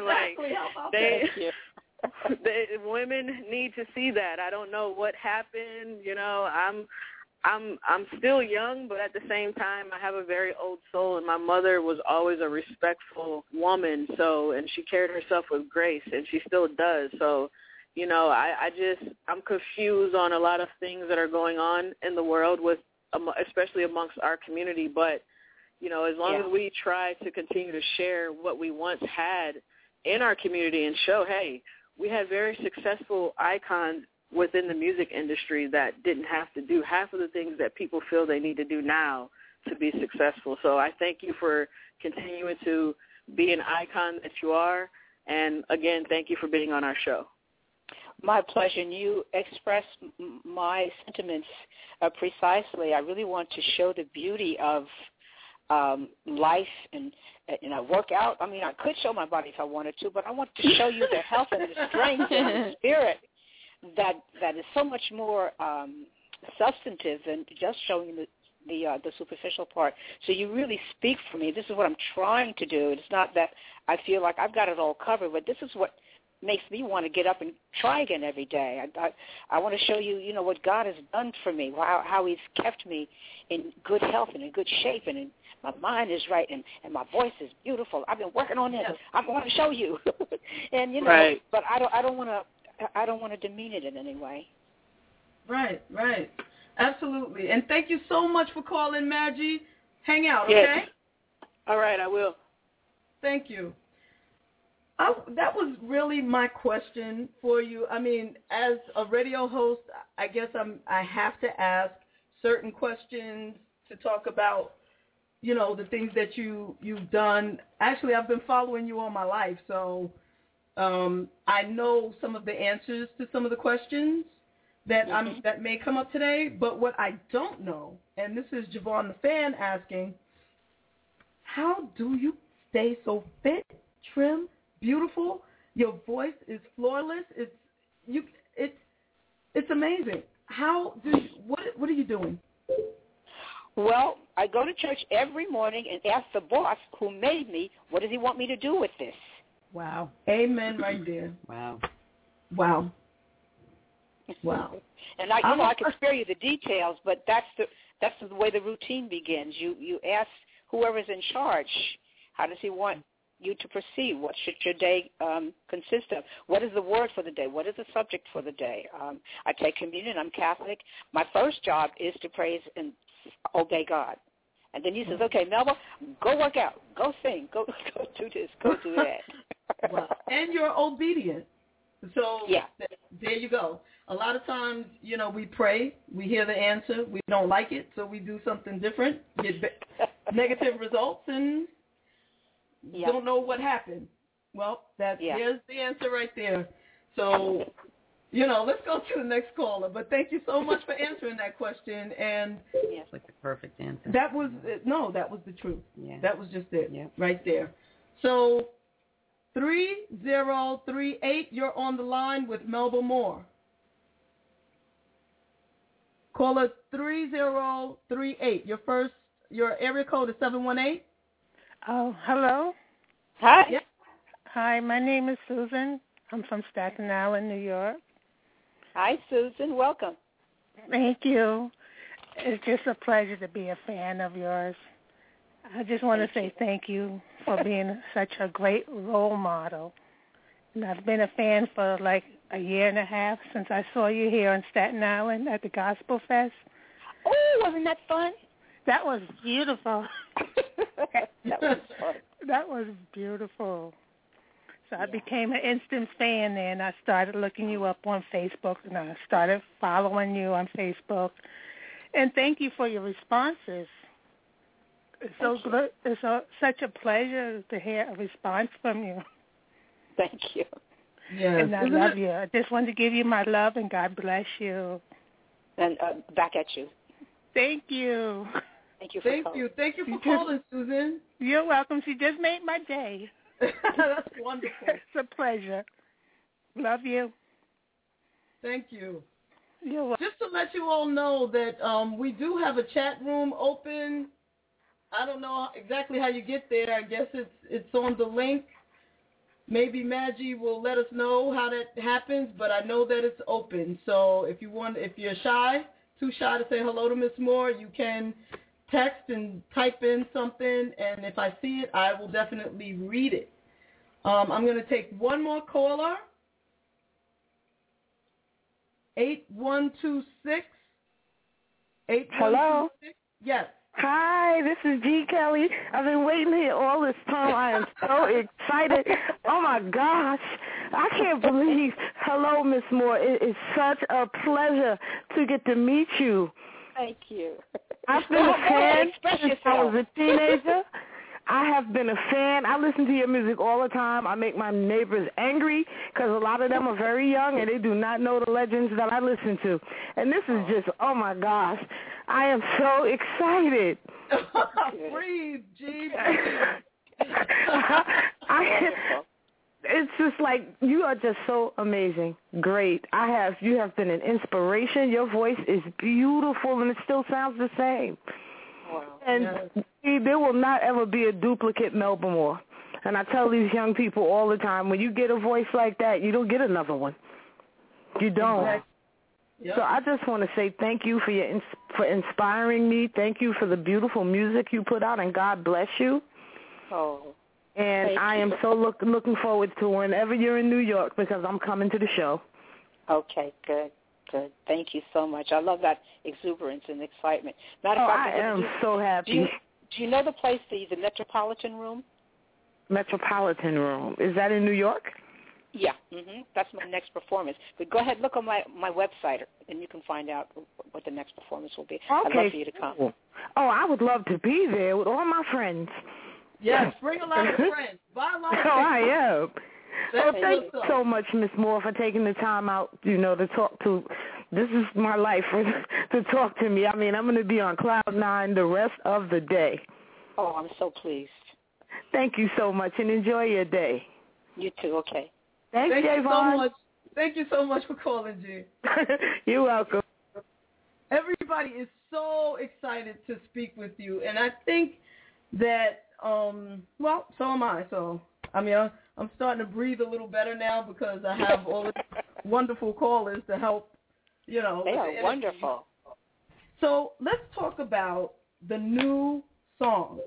Like women need to see that. I don't know what happened. You know, I'm still young, but at the same time, I have a very old soul, and my mother was always a respectful woman. So, and she carried herself with grace, and she still does. So, you know, I'm confused on a lot of things that are going on in the world with, especially amongst our community. But, you know, as long as we try to continue to share what we once had in our community and show, hey, we had very successful icons within the music industry that didn't have to do half of the things that people feel they need to do now to be successful. So I thank you for continuing to be an icon that you are. And, again, thank you for being on our show.
My pleasure. And you expressed my sentiments precisely. I really want to show the beauty of life and I work out. I mean, I could show my body if I wanted to, but I want to show you the health and the strength and the spirit that is so much more substantive than just showing the superficial part. So you really speak for me. This is what I'm trying to do. It's not that I feel like I've got it all covered, but this is what makes me want to get up and try again every day. I want to show you, you know, what God has done for me, how He's kept me in good health and in good shape, and my mind is right, and my voice is beautiful. I've been working on it. I want to show you, and you know, but I don't want to demean it in any way.
Right. Absolutely. And thank you so much for calling, Maggie. Hang out, okay?
Yes. All right, I will.
Thank you. That was really my question for you. I mean, as a radio host, I guess I have to ask certain questions to talk about, you know, the things that you've done. Actually, I've been following you all my life, so I know some of the answers to some of the questions that that may come up today. But what I don't know, and this is Javon the fan asking, how do you stay so fit, trim, beautiful? Your voice is flawless. It's amazing. What are you doing?
Well, I go to church every morning and ask the boss who made me, what does he want me to do with this?
Wow. Amen right there.
Wow.
And I can spare you the details, but that's the way the routine begins. You ask whoever's in charge, how does he want you to proceed? What should your day consist of? What is the word for the day? What is the subject for the day? I take communion. I'm Catholic. My first job is to praise and obey God. And then he says, okay, Melba, go work out. Go sing. Go do this. Go do that.
Wow. And you're obedient. So there you go. A lot of times, you know, we pray, we hear the answer, we don't like it, so we do something different, get negative results, and don't know what happened. Well, there's the answer right there. So, you know, let's go to the next caller. But thank you so much for answering that question. And
it's like the perfect answer.
That was the truth.
Yeah.
That was just it, right there. So 3038, you're on the line with Melba Moore. Caller 3038. Your area code is 718.
Oh, hello.
Hi.
Yep.
Hi, my name is Susan. I'm from Staten Island, New York.
Hi, Susan. Welcome.
Thank you. It's just a pleasure to be a fan of yours. I just want to say thank you for being such a great role model. And I've been a fan for like a year and a half since I saw you here on Staten Island at the Gospel Fest.
Oh, wasn't that fun?
That was beautiful.
That was fun.
That was beautiful. So I became an instant fan there, and I started looking you up on Facebook, and I started following you on Facebook. And thank you for your responses. It's so good. It's such a pleasure to hear a response from you.
Thank you.
Yes.
And I love you. I just wanted to give you my love, and God bless you.
And back at you.
Thank you.
Thank you for calling.
Thank you for calling, Susan.
You're welcome. She just made my day.
That's wonderful.
It's a pleasure. Love you.
Thank you.
You're welcome.
Just to let you all know that we do have a chat room open. I don't know exactly how you get there. I guess it's on the link. Maybe Maggie will let us know how that happens, but I know that it's open. So if you're too shy to say hello to Miss Moore, you can text and type in something, and if I see it, I will definitely read it. I'm going to take one more caller. 8126. 8126.
Hello?
Yes.
Hi, this is G. Kelly. I've been waiting here all this time. I am so excited. Oh, my gosh. I can't believe. Hello, Miss Moore. It is such a pleasure to get to meet you.
Thank you.
I've been a fan since I was a teenager. I have been a fan. I listen to your music all the time. I make my neighbors angry because a lot of them are very young and they do not know the legends that I listen to. And this is just, oh, my gosh. I am so excited.
Breathe, G.
It's just like you are just so amazing. Great. You have been an inspiration. Your voice is beautiful and it still sounds the same.
Wow.
And see, there will not ever be a duplicate Melba Moore. And I tell these young people all the time, when you get a voice like that, you don't get another one. You don't.
Exactly. Yep.
So I just want to say thank you for inspiring me. Thank you for the beautiful music you put out, and God bless you.
Oh.
And I am so looking forward to whenever you're in New York because I'm coming to the show.
Okay, good. Thank you so much. I love that exuberance and excitement.
I am so happy.
Do you know the place, the Metropolitan Room?
Metropolitan Room. Is that in New York?
Yeah, that's my next performance. But go ahead, look on my website, and you can find out what the next performance will be.
Okay.
I'd love for you to come.
Oh, I would love to be there with all my friends.
Yes, bring a lot of friends. Buy a lot of friends.
I am. Thank you so much, Miss Moore, for taking the time out, to talk to. This is my life, to talk to me. I mean, I'm going to be on cloud 9 the rest of the day.
Oh, I'm so pleased.
Thank you so much, and enjoy your day.
You too, okay.
Thank you so
much. Thank you so much for calling, G.
You're welcome.
Everybody is so excited to speak with you, and I think that, so am I. So, I mean, I'm starting to breathe a little better now because I have all the wonderful callers to help,
They are wonderful.
So let's talk about the new song.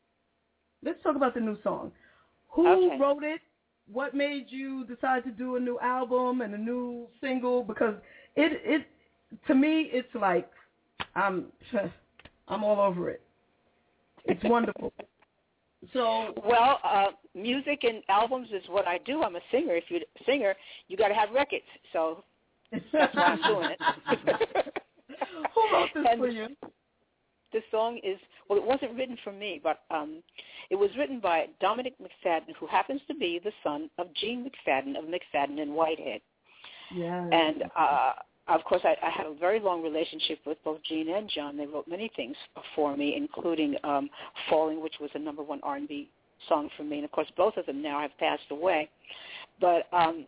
Who wrote it? What made you decide to do a new album and a new single? Because it to me, it's like I'm all over it. It's wonderful. So
music and albums is what I do. I'm a singer. If you're a singer, you got to have records. So that's why I'm doing it.
Who wrote this for you?
This song is, it wasn't written for me, but it was written by Dominic McFadden, who happens to be the son of Gene McFadden of McFadden and Whitehead.
Yeah.
And, of course, I had a very long relationship with both Gene and John. They wrote many things for me, including Falling, which was a number one R&B song for me. And, of course, both of them now have passed away. But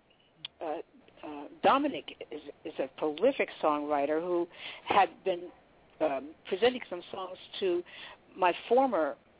Dominic is a prolific songwriter who had been presenting some songs to my former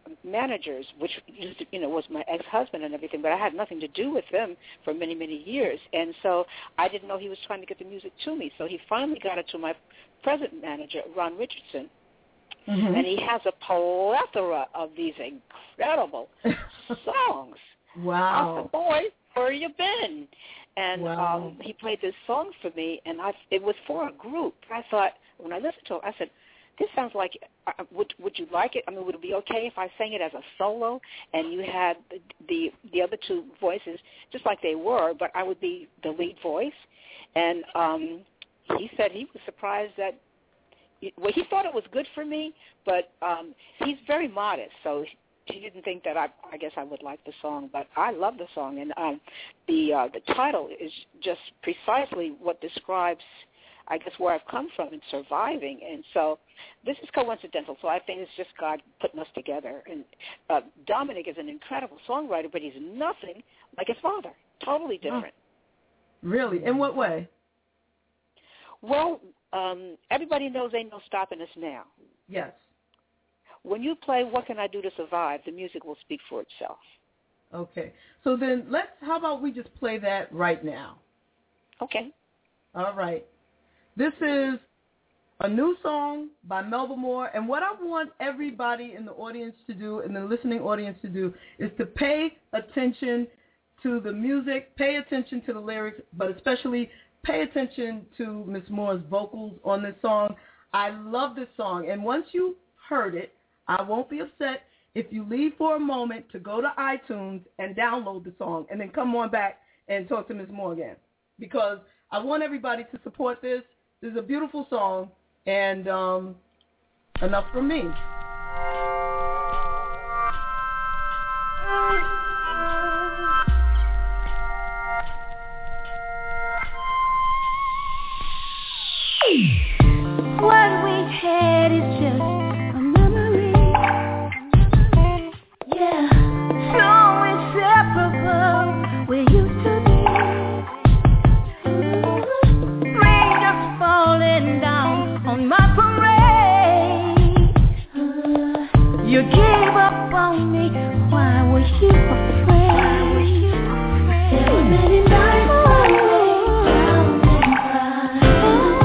managers, which was my ex-husband and everything, but I had nothing to do with them for many, many years. And so I didn't know he was trying to get the music to me. So he finally got it to my present manager, Ron Richardson, and he has a plethora of these incredible songs.
Wow.
I said, boy, where you been? And he played this song for me, and it was for a group. I thought, when I listened to it, I said, this sounds like, would you like it? I mean, would it be okay if I sang it as a solo and you had the other two voices just like they were, but I would be the lead voice? And he said he was surprised that, well, he thought it was good for me, but he's very modest, so he didn't think that I guess I would like the song, but I love the song. And the title is just precisely what describes, I guess, where I've come from in surviving. And so this is coincidental. So I think it's just God putting us together. And Dominic is an incredible songwriter, but he's nothing like his father. Totally different.
Really? In what way?
Well, everybody knows ain't no stopping us now.
Yes.
When you play What Can I Do to Survive, the music will speak for itself.
Okay. So then how about we just play that right now?
Okay.
All right. This is a new song by Melba Moore, and what I want everybody in the audience to do, in the listening audience to do, is to pay attention to the music, pay attention to the lyrics, but especially pay attention to Miss Moore's vocals on this song. I love this song, and once you heard it, I won't be upset if you leave for a moment to go to iTunes and download the song and then come on back and talk to Miss Moore again, because I want everybody to support this. This is a beautiful song, and enough from me.
What we had is just a memory. Yeah, so inseparable we used to be. Rain just falling down on my parade. You gave up on me. Why were you afraid? There were many nights I lay down and cried.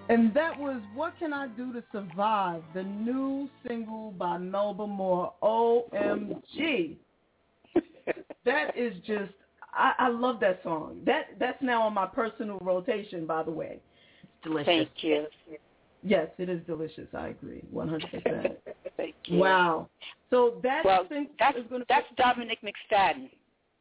And that was What Can I Do to Survive, the new single by Melba Moore, OMG. That is just, I love that song. That's now on my personal rotation, by the way.
It's delicious.
Thank you.
Yes, it is delicious. I agree, 100%.
Thank you.
Wow. So that's
Dominic McFadden.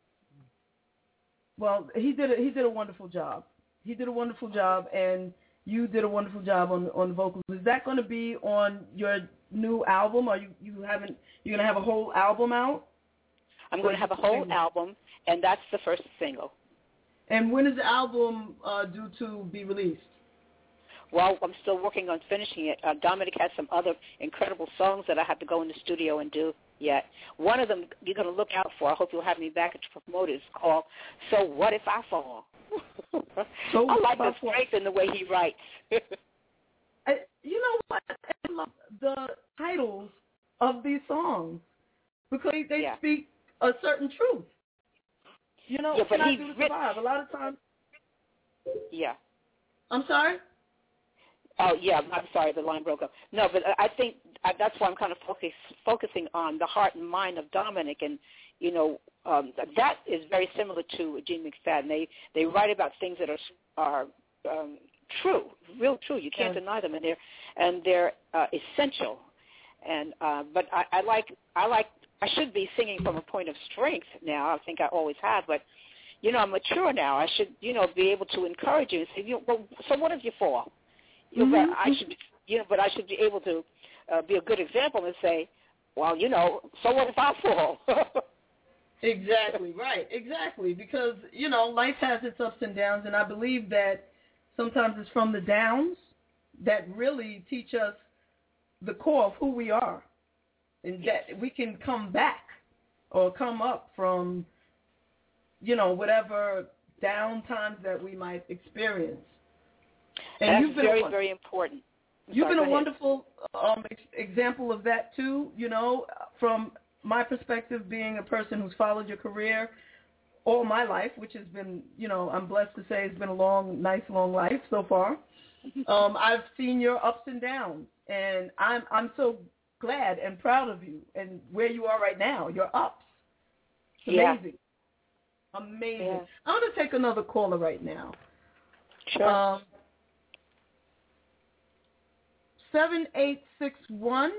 Well, he did a wonderful job. He did a wonderful job, and you did a wonderful job on the vocals. Is that going to be on your new album? Or you're going to have a whole album out?
I'm going to have a whole album, and that's the first single.
And when is the album due to be released?
Well, I'm still working on finishing it. Dominic has some other incredible songs that I have to go in the studio and do yet. One of them you're going to look out for. I hope you'll have me back to promote it. It's called So What If I Fall? I like the strength in the way he writes.
You know what? I love the titles of these songs because they speak a certain truth. You know, Can I Do to Survive? A lot of times.
Yeah.
I'm sorry?
Oh, yeah, I'm sorry, the line broke up. No, but I think that's why I'm kind of focusing on the heart and mind of Dominic, and, you know, that is very similar to Gene McFadden. They write about things that are true, real true. You can't deny them, and they're essential. And but I should be singing from a point of strength now. I think I always have, but you know, I'm mature now. I should, you know, be able to encourage you and say, well, so what if you fall? You know, but I should, you know, but I should be able to be a good example and say, well, you know, so what if I fall?
Exactly, right, exactly. Because, you know, life has its ups and downs, and I believe that sometimes it's from the downs that really teach us the core of who we are, and that we can come back or come up from, you know, whatever down times that we might experience. And
that's
you've been
very important.
You've been a wonderful example of that, too, you know, from my perspective, being a person who's followed your career all my life, which has been, you know, I'm blessed to say it's been a nice long life so far. I've seen your ups and downs, and I'm so glad and proud of you and where you are right now, your ups. It's amazing. Yeah. Amazing. Yeah. I'm going to take another caller right now.
Sure.
7861.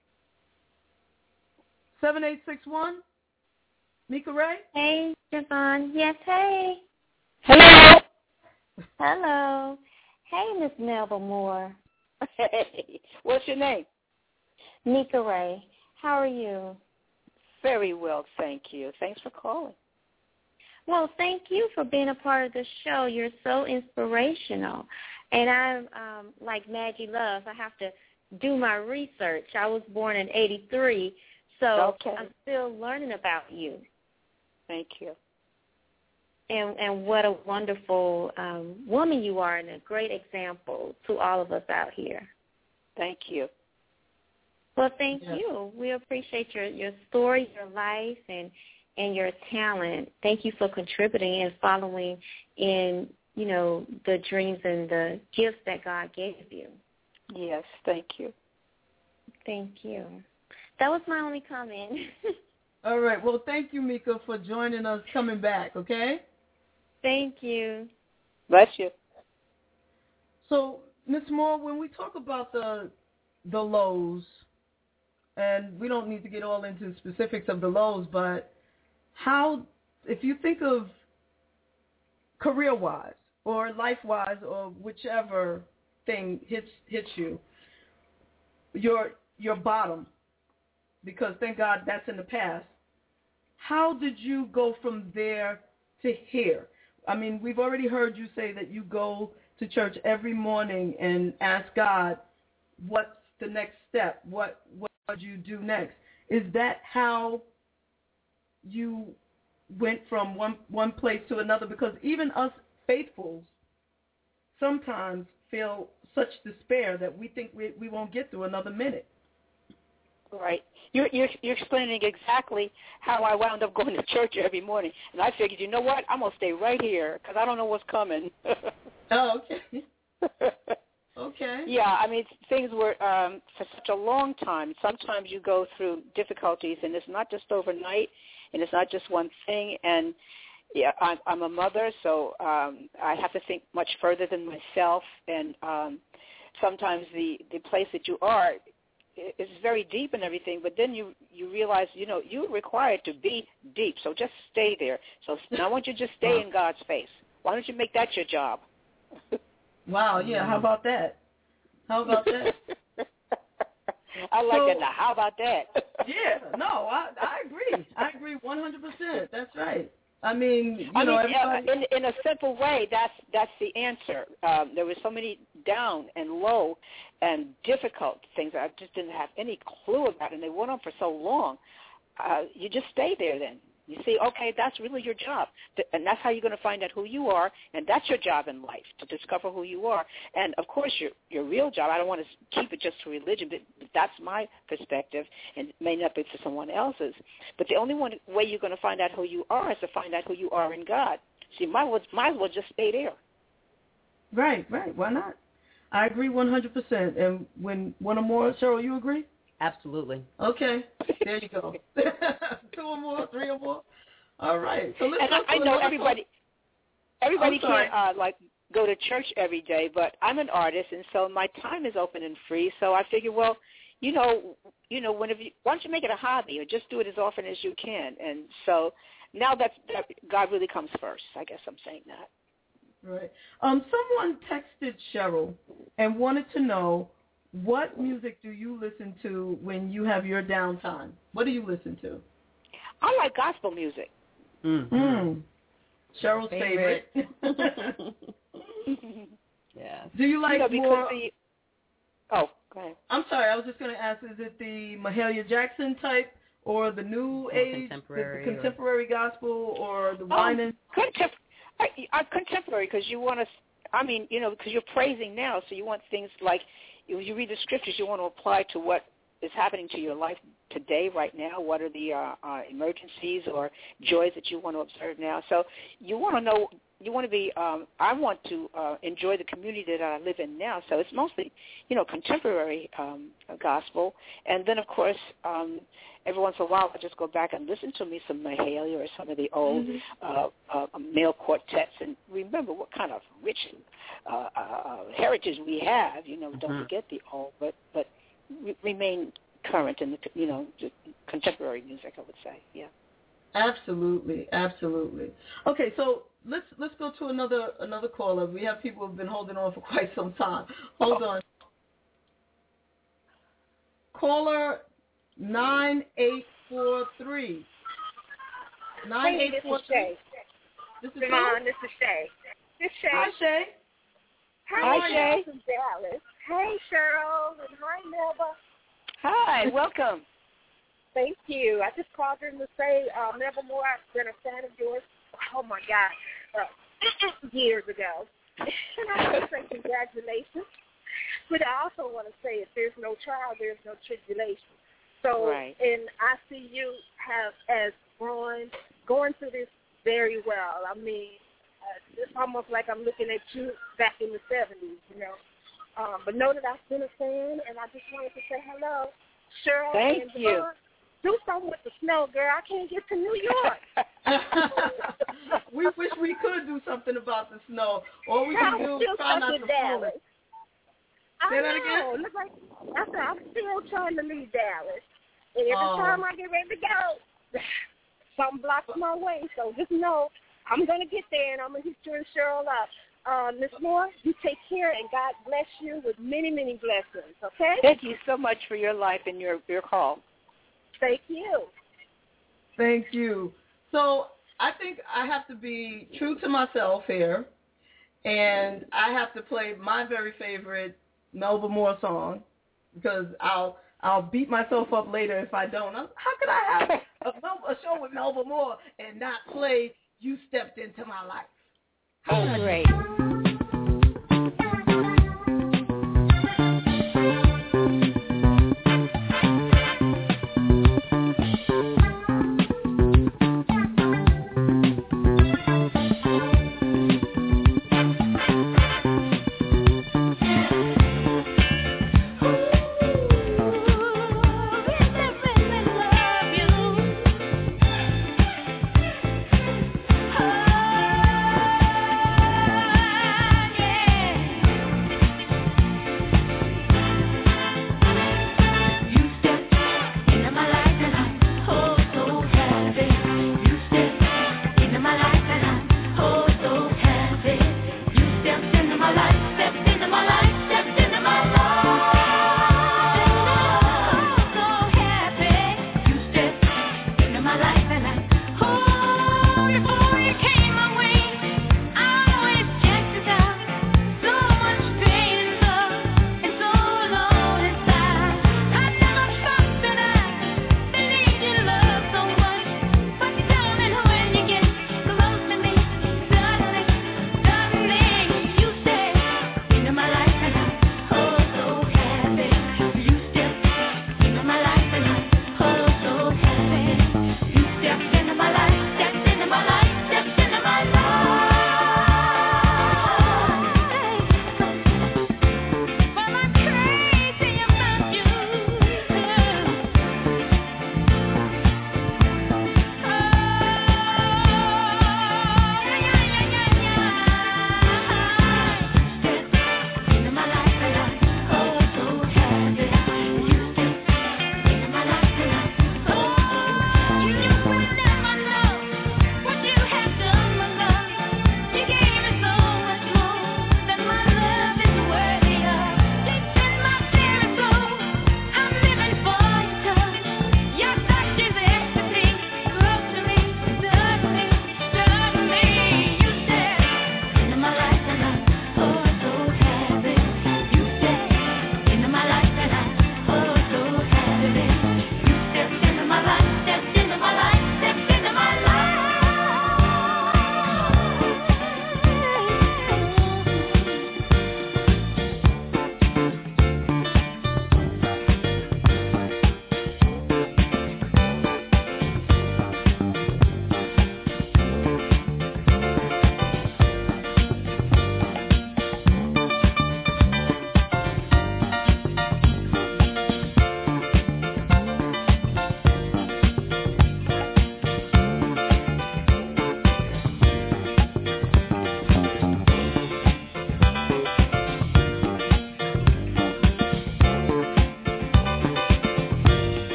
7861. Mika Ray?
Hey, Javon. Yes, hey.
Hello.
Hello. Hey, Miss Melba Moore.
Hey. What's your name?
Mika Ray. How are you?
Very well, thank you. Thanks for calling.
Well, thank you for being a part of the show. You're so inspirational. And I'm like Maggie Love. I have to do my research. I was born in 83, so I'm still learning about you.
Thank you.
And what a wonderful woman you are, and a great example to all of us out here.
Thank you.
Well, thank you. We appreciate your story, your life, and your talent. Thank you for contributing and following in, you know, the dreams and the gifts that God gave you.
Yes, thank you.
Thank you. That was my only comment.
All right. Well, thank you, Mika, for joining us, coming back, okay?
Thank you.
Bless you.
So, Ms. Moore, when we talk about the lows, and we don't need to get all into specifics of the lows, but how, if you think of career-wise or life-wise or whichever thing hits you, your bottom, because thank God that's in the past, how did you go from there to here? I mean, we've already heard you say that you go to church every morning and ask God, what's the next step? What would you do next? Is that how you went from one place to another? Because even us faithfuls sometimes feel such despair that we think we won't get through another minute.
Right. You're explaining exactly how I wound up going to church every morning. And I figured, you know what, I'm going to stay right here because I don't know what's coming.
Oh, okay. Okay.
Yeah, I mean, things were for such a long time. Sometimes you go through difficulties, and it's not just overnight, and it's not just one thing. And yeah, I'm a mother, so I have to think much further than myself. And sometimes the place that you are is very deep and everything, but then you realize, you're required to be deep, so just stay there. So now, why don't you just stay in God's face? Why don't you make that your job?
Wow, yeah, how about that? How about that?
I like that. Now, how about that?
Yeah, no, I agree. I agree 100%. That's right. I mean,
in a simple way, that's the answer. There were so many down and low and difficult things that I just didn't have any clue about, and they went on for so long. You just stay there then. You see, okay, that's really your job, and that's how you're going to find out who you are, and that's your job in life, to discover who you are. And, of course, your real job, I don't want to keep it just to religion, but that's my perspective, and it may not be for someone else's. But the only way you're going to find out who you are is to find out who you are in God. See, might as well just stay there.
Right. Why not? I agree 100%. And when one or more, Cheryl, you agree?
Absolutely.
Okay. There you go. 2 or more, 3 or more. All right. So let's.
And I know everybody can't go to church every day, but I'm an artist, and so my time is open and free. So I figure, well, why don't you make it a hobby, or just do it as often as you can? And so now that God really comes first. I guess I'm saying that.
Right. Someone texted Cheryl and wanted to know, what music do you listen to when you have your downtime? What do you listen to?
I like gospel music.
Mm-hmm. Cheryl's favorite.
Yeah.
Do you like more?
Oh, go ahead.
I'm sorry. I was just going to ask, is it the Mahalia Jackson type, or the new age, the contemporary gospel, or the whining?
Contemporary, because you want to. I mean, because you're praising now, so you want things like. If you read the scriptures, you want to apply to what is happening to your life today, right now. What are the emergencies or joys that you want to observe now? So you want to know. You want to be. I want to enjoy the community that I live in now. So it's mostly, contemporary gospel, and then of course, every once in a while I just go back and listen to me some Mahalia or some of the old male quartets, and remember what kind of rich heritage we have. Don't forget the old, but remain current in the contemporary music. I would say, yeah.
Absolutely. Okay, so let's go to another caller. We have people who have been holding on for quite some time. Hold on. Caller 9843.
9843. Hey, this is Shay.
This is
Shay.
Hi, Shay.
Hi, Shay. From Dallas. Hey, Cheryl. And hi, Melba.
Hi, welcome.
Thank you. I just called in to say, Melba Moore, I've been a fan of yours. Oh, my God. Years ago. And I want to say congratulations. But I also want to say if there's no trial, there's no tribulation. So, and I see you as going through this very well. I mean, it's almost like I'm looking at you back in the 70s, But know that I've been a fan, and I just wanted to say hello. Cheryl,
thank you.
Do something with the snow, girl. I can't get to New York.
We wish we could do something about the snow. All we can do is try not to fool it. Say that again?
Look like, I'm still trying to leave Dallas. And every time I get ready to go, something blocks my way. So just know I'm going to get there, and I'm going to hit you and Cheryl up. Ms. Moore, you take care, and God bless you with many, many blessings, okay?
Thank you so much for your life and your call.
Thank you.
Thank you. So I think I have to be true to myself here, and I have to play my very favorite Melba Moore song, because I'll beat myself up later if I don't. How could I have a show with Melba Moore and not play You Stepped Into My Life?
Oh, great.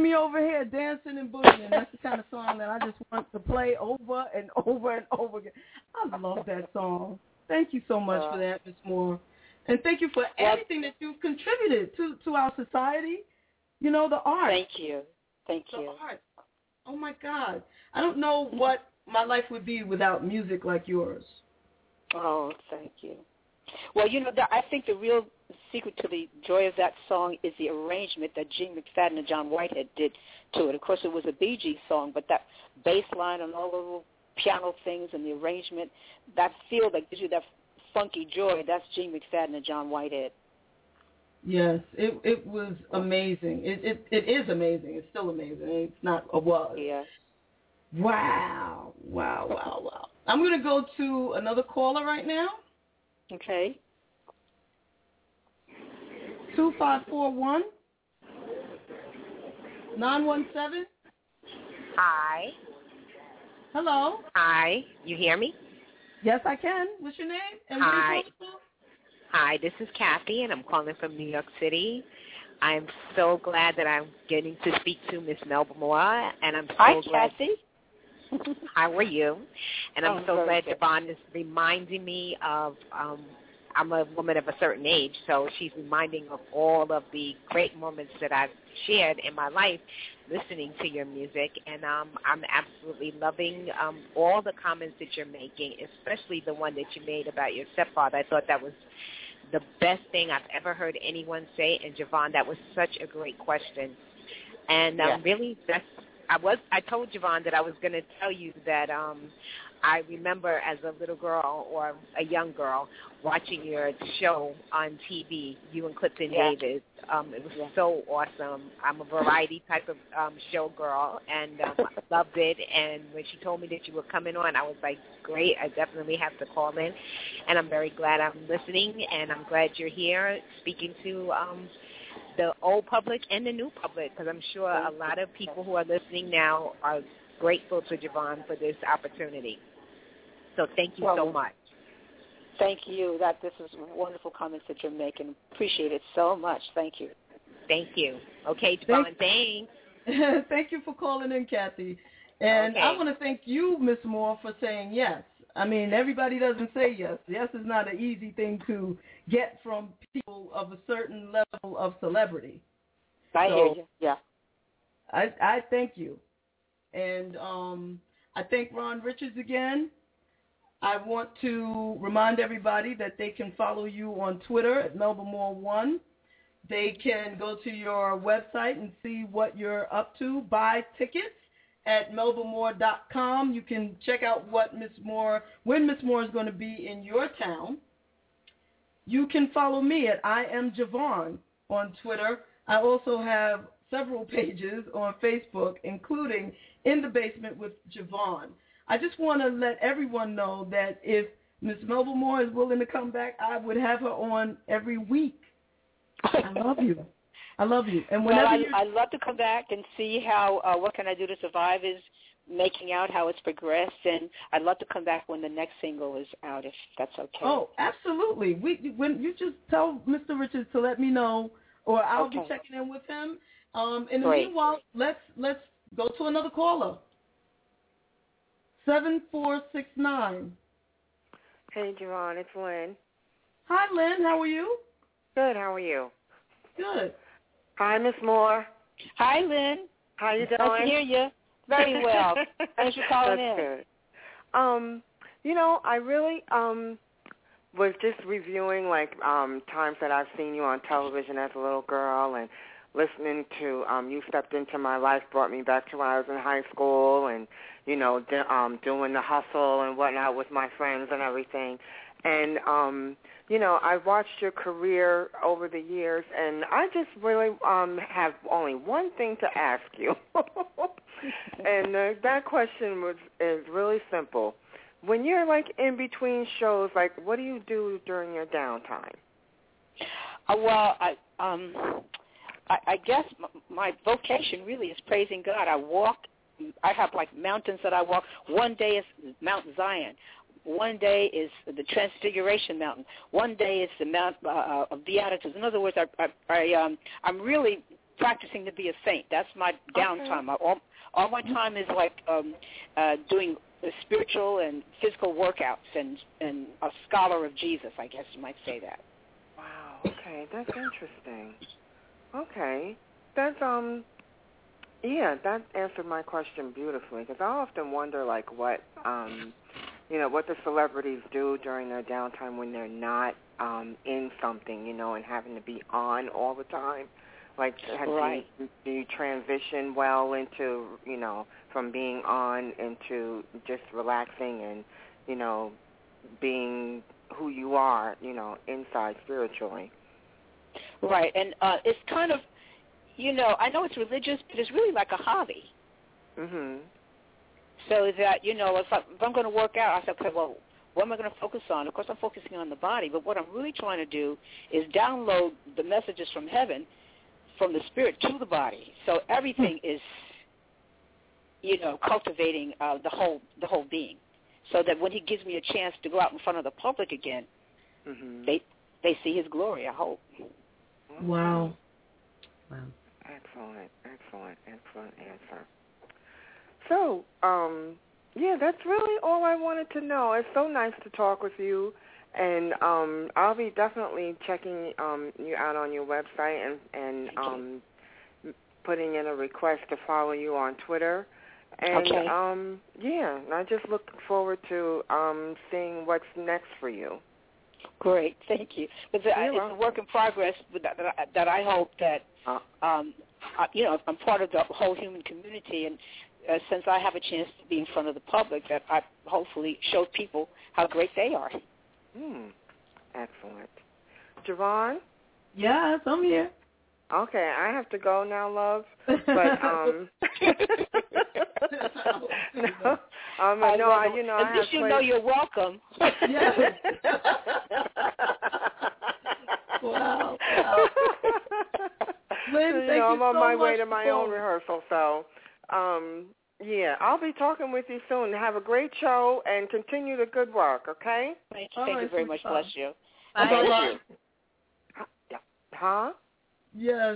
me over here dancing and boogieing. That's the kind of song that I just want to play over and over and over again. I love that song. Thank you so much for that, Ms. Moore. And thank you for everything that you've contributed to our society. You know, the art.
Thank you. Thank you.
The art. Oh, my God. I don't know what my life would be without music like yours.
Oh, thank you. Well, you know, I think the real secret to the joy of that song is the arrangement that Gene McFadden and John Whitehead did to it. Of course, it was a Bee Gees song, but that bass line and all the little piano things and the arrangement, that feel that gives you that funky joy, that's Gene McFadden and John Whitehead.
Yes, it was amazing. It is amazing. It's still amazing. It's not a was.
Yeah.
Wow. I'm going to go to another caller right now.
Okay.
2541 917.
Hi.
Hello.
Hi. You hear me?
Yes, I can. What's your name? And where are you calling from?
Hi, this is Kathy, and I'm calling from New York City. I'm so glad that I'm getting to speak to Miss Melba Moore, and I'm so glad.
Kathy.
How are you? And I'm so glad
good.
Javon is reminding me of, I'm a woman of a certain age, so she's reminding of all of the great moments that I've shared in my life listening to your music, and I'm absolutely loving all the comments that you're making, especially the one that you made about your stepfather. I thought that was the best thing I've ever heard anyone say, and Javon, that was such a great question. And really, I told Javon that I was going to tell you that I remember as a little girl or a young girl watching your show on TV, you and Clifton Davis. It was so awesome. I'm a variety type of show girl, and I loved it. And when she told me that you were coming on, I was like, great, I definitely have to call in. And I'm very glad I'm listening, and I'm glad you're here speaking to the old public and the new public, because I'm sure a lot of people who are listening now are grateful to Javon for this opportunity. So thank you so much.
Thank you. This is wonderful comments that you're making. Appreciate it so much. Thank you.
Thank you. Okay, Javon, thanks.
Thank you for calling in, Kathy. And I want to thank you, Miss Moore, for saying yes. I mean, everybody doesn't say yes. Yes is not an easy thing to get from people of a certain level of celebrity.
I hear you. Yeah.
I thank you. And I thank Ron Richards again. I want to remind everybody that they can follow you on Twitter at MelbaMoore1. They can go to your website and see what you're up to. Buy tickets at melbamoore.com. You can check out when Miss Moore is going to be in your town. You can follow me at I Am Javon on Twitter. I also have several pages on Facebook, including In the Basement with Javon. I just want to let everyone know that if Miss Melba Moore is willing to come back, I would have her on every week. I love you. I love you. And whenever
I'd love to come back and see how What Can I Do to Survive is making out, how it's progressed, and I'd love to come back when the next single is out, if that's okay.
Oh, absolutely. When you just tell Mr. Richards to let me know, or I'll be checking in with him. In the meanwhile, let's go to another caller. 7469.
Hey, Javon, it's Lynn.
Hi, Lynn. How are you?
Good. How are you?
Good.
Hi, Miss Moore.
Hi, Lynn.
How you doing?
Nice to hear you. Very well. Thanks for calling in.
That's good. You know, I really was just reviewing times that I've seen you on television as a little girl, and listening to You Stepped Into My Life brought me back to when I was in high school, and doing the hustle and whatnot with my friends and everything. And I've watched your career over the years, and I just really have only one thing to ask you. And that question is really simple. When you're in between shows, what do you do during your downtime?
Well, I guess my vocation really is praising God. I walk. I have mountains that I walk. One day is Mount Zion. One day is the Transfiguration Mountain. One day is the Mount of Beatitudes. In other words, I'm really practicing to be a saint. That's my downtime. All my time is like doing spiritual and physical workouts and a scholar of Jesus, I guess you might say that.
Wow. Okay, that's interesting. Okay, that's yeah, that answered my question beautifully, because I often wonder like what what the celebrities do during their downtime when they're not in something, and having to be on all the time. Like, do you transition well into, from being on into just relaxing and, being who you are, inside spiritually?
Right, and it's kind of, I know it's religious, but it's really like a hobby.
Mhm.
So that, if I'm going to work out, I said, okay, well, what am I going to focus on? Of course, I'm focusing on the body, but what I'm really trying to do is download the messages from heaven, from the spirit to the body. So everything is, cultivating the whole being, so that when he gives me a chance to go out in front of the public again, they see his glory, I hope.
Wow.
Excellent answer. So, yeah, that's really all I wanted to know. It's so nice to talk with you, and I'll be definitely checking you out on your website and putting in a request to follow you on Twitter. And, yeah, I just look forward to seeing what's next for you.
Great, thank you. It's a work in progress that I hope that, I'm part of the whole human community, and since I have a chance to be in front of the public, that I hopefully show people how great they are.
Excellent. Javon?
Yes, I'm here.
Okay, I have to go now, love. But
at least you know you're welcome.
Yes. Wow. Lynn, thank you
I'm on
so
my
much
way to my own rehearsal, so yeah, I'll be talking with you soon. Have a great show and continue the good work, okay?
Thank you very much. Bless you.
Bye.
Huh?
Yes.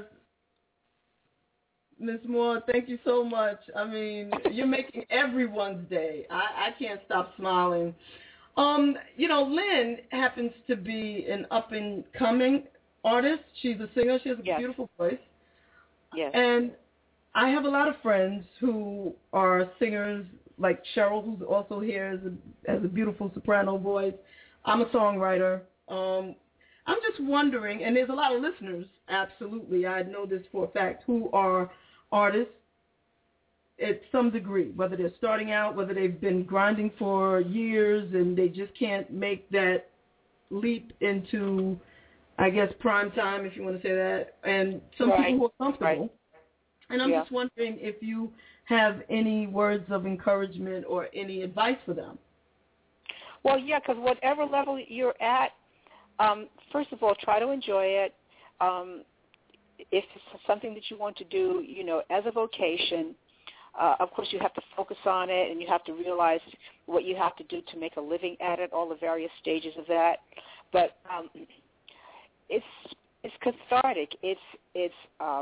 Ms. Moore, thank you so much. I mean, you're making everyone's day. I can't stop smiling. Lynn happens to be an up-and-coming artist. She's a singer. She has a beautiful voice.
Yes.
And I have a lot of friends who are singers, like Cheryl, who's also here as a beautiful soprano voice. I'm a songwriter. I'm just wondering, and there's a lot of listeners, absolutely, I know this for a fact, who are artists at some degree, whether they're starting out, whether they've been grinding for years and they just can't make that leap into, I guess, prime time, if you want to say that, and some people who are comfortable.
Right.
And I'm just wondering if you have any words of encouragement or any advice for them.
Well, yeah, because whatever level you're at, first of all, try to enjoy it. If it's something that you want to do, as a vocation, of course you have to focus on it, and you have to realize what you have to do to make a living at it, all the various stages of that. But it's cathartic. It's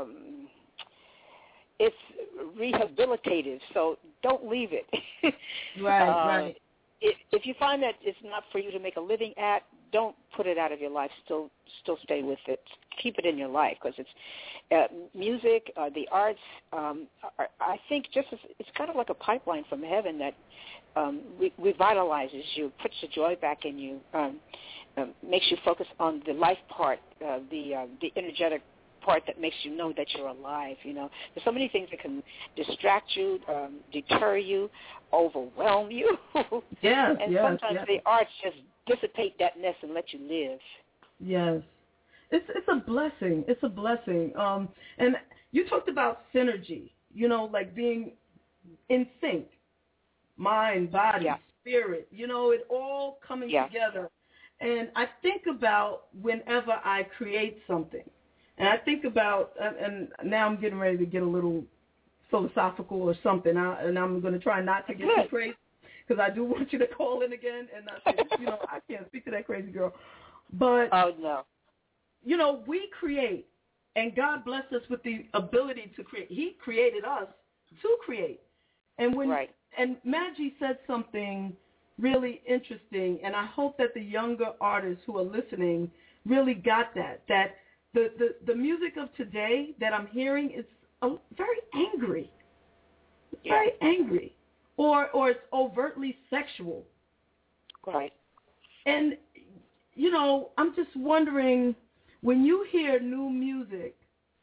rehabilitative. So don't leave it.
Right.
If you find that it's not for you to make a living at, don't put it out of your life. Still stay with it. Keep it in your life, because it's music, the arts. I think it's kind of like a pipeline from heaven that revitalizes you, puts the joy back in you, makes you focus on the life part, the energetic part that makes you know that you're alive. There's so many things that can distract you, deter you, overwhelm you.
Yes,
and sometimes the arts just dissipate that mess and let you live.
Yes. It's a blessing. It's a blessing. And you talked about synergy, like being in sync, mind, body, spirit, it all coming together. And I think about whenever I create something, and I think about, and now I'm getting ready to get a little philosophical or something, and I'm going to try not to get too crazy, because I do want you to call in again, and I say, I can't speak to that crazy girl. But,
oh, no.
We create And God blessed us with the ability to create. He created us to create. And when and Maggie said something really interesting, and I hope that the younger artists who are listening really got that the music of today that I'm hearing is very angry. It's very angry. Or it's overtly sexual.
Right.
And, you know, I'm just wondering, when you hear new music,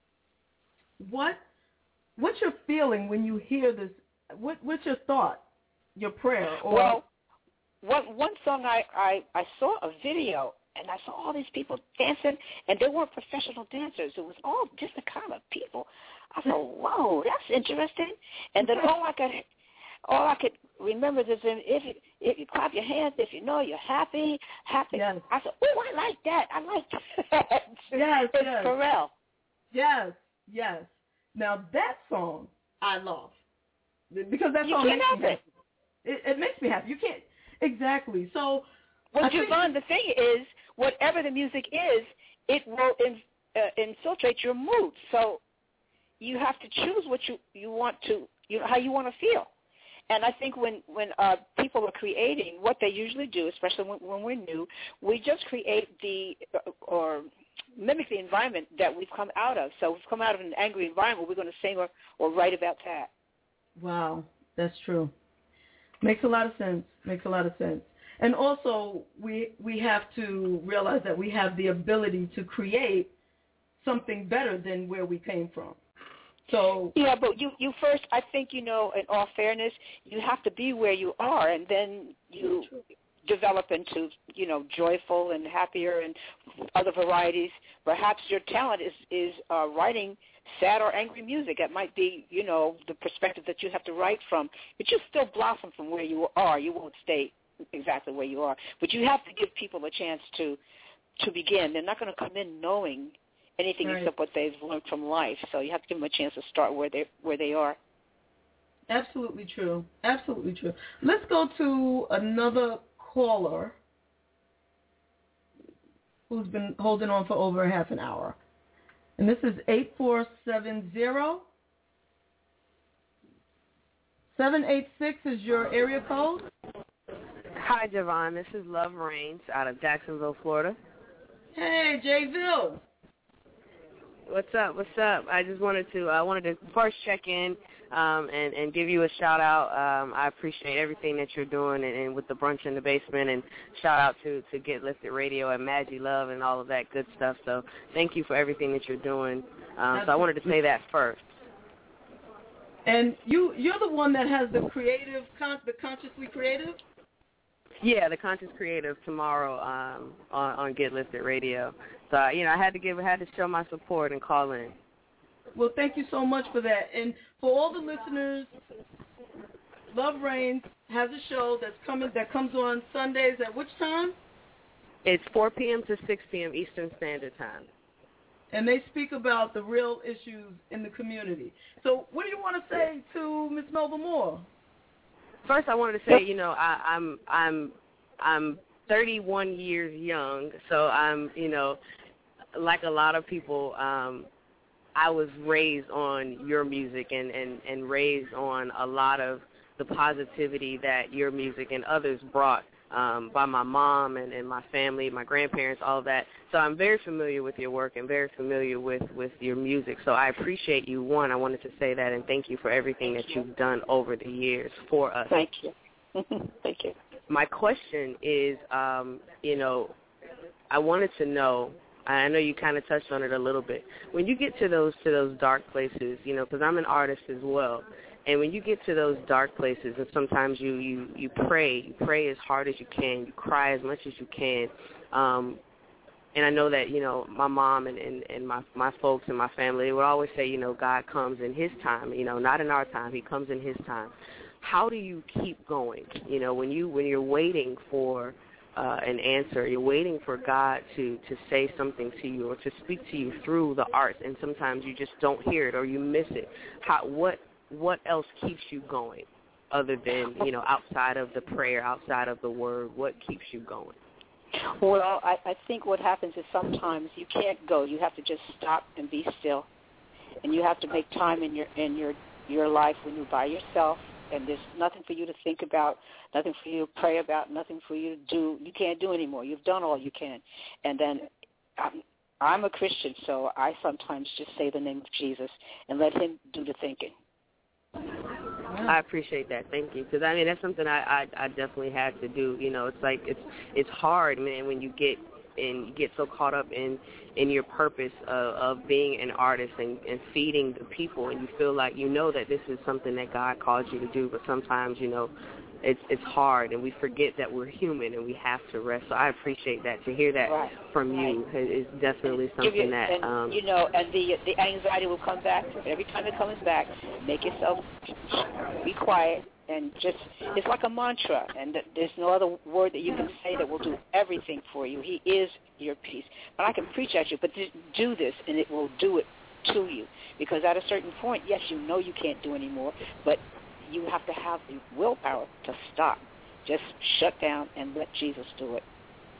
what's your feeling when you hear this? What's your thought, your prayer? Or
one song I saw a video, and I saw all these people dancing, and they weren't professional dancers. It was all just the kind of people. I thought, whoa, that's interesting. And then all I could remember is if you clap your hands, if you know you're happy. Yes. I said, oh, I like that. I like that.
Yes,
it's
yes.
Pharrell.
Yes, yes. Now that song I love because that song makes me happy. It makes me happy. You can't exactly. So,
well, Javon, the thing is, whatever the music is, it will infiltrate your mood. So you have to choose what you want to, how you want to feel. And I think when people are creating, what they usually do, especially when we're new, we just create or mimic the environment that we've come out of. So if we've come out of an angry environment, we're going to sing or write about that.
Wow, that's true. Makes a lot of sense. And also, we have to realize that we have the ability to create something better than where we came from. So
yeah, but you first, I think, in all fairness, you have to be where you are, and then you develop into, joyful and happier and other varieties. Perhaps your talent is writing sad or angry music. It might be, the perspective that you have to write from, but you still blossom from where you are. You won't stay exactly where you are, but you have to give people a chance to begin. They're not going to come in knowing anything except what they've learned from life. So you have to give them a chance to start where they are.
Absolutely true. Absolutely true. Let's go to another caller who's been holding on for over half an hour. And this is 8470. 786 is your area code.
Hi, Javon. This is Love Rains out of Jacksonville, Florida.
Hey, Jayville.
What's up? I just wanted to first check in and give you a shout out. I appreciate everything that you're doing and with the brunch in the basement, and shout out to Get Lifted Radio and Maggie Love and all of that good stuff. So thank you for everything that you're doing. So I wanted to say that first.
And you're the one that has the Consciously Creative?
Yeah, the Conscious Creative tomorrow on Get Lifted Radio. So I had to show my support and call in.
Well, thank you so much for that. And for all the listeners, Love Rains has a show that comes on Sundays at which time?
It's 4 p.m. to 6 p.m. Eastern Standard Time.
And they speak about the real issues in the community. So what do you want to say to Ms. Melba Moore?
First, I wanted to say, I'm 31 years young, so I'm, like a lot of people, I was raised on your music and raised on a lot of the positivity that your music and others brought by my mom and my family, my grandparents, all of that. So I'm very familiar with your work and very familiar with your music. So I appreciate you. One, I wanted to say that, and thank you for everything that you've done over the years for us.
Thank you. Thank you.
My question is, I wanted to know, I know you kind of touched on it a little bit. When you get to those dark places, because I'm an artist as well, and when you get to those dark places, and sometimes you pray as hard as you can, you cry as much as you can, and I know that my mom and my folks and my family, they would always say, God comes in His time, not in our time. He comes in His time. How do you keep going? When you're waiting for an answer, you're waiting for God to say something to you or to speak to you through the arts, and sometimes you just don't hear it or you miss it. What else keeps you going other than, outside of the prayer, outside of the word? What keeps you going?
Well, I think what happens is sometimes you can't go. You have to just stop and be still, and you have to make time in your life when you're by yourself, and there's nothing for you to think about, nothing for you to pray about, nothing for you to do. You can't do anymore. You've done all you can, and then I'm a Christian, so I sometimes just say the name of Jesus and let Him do the thinking.
I appreciate that. Thank you. Because, I mean, that's something I definitely had to do. You know, it's like it's hard, man, when you get so caught up in your purpose of being an artist and feeding the people, and you feel like you know that this is something that God called you to do, but sometimes, you know, it's hard, and we forget that we're human and we have to rest. So I appreciate that. To hear that from you is definitely something that
you know, and the anxiety will come back. Every time it comes back, make yourself be quiet and just, it's like a mantra, and there's no other word that you can say that will do everything for you. He is your peace. But I can preach at you, but do this and it will do it to you, because at a certain point, yes, you know you can't do anymore, but you have to have the willpower to stop. Just shut down and let Jesus do it.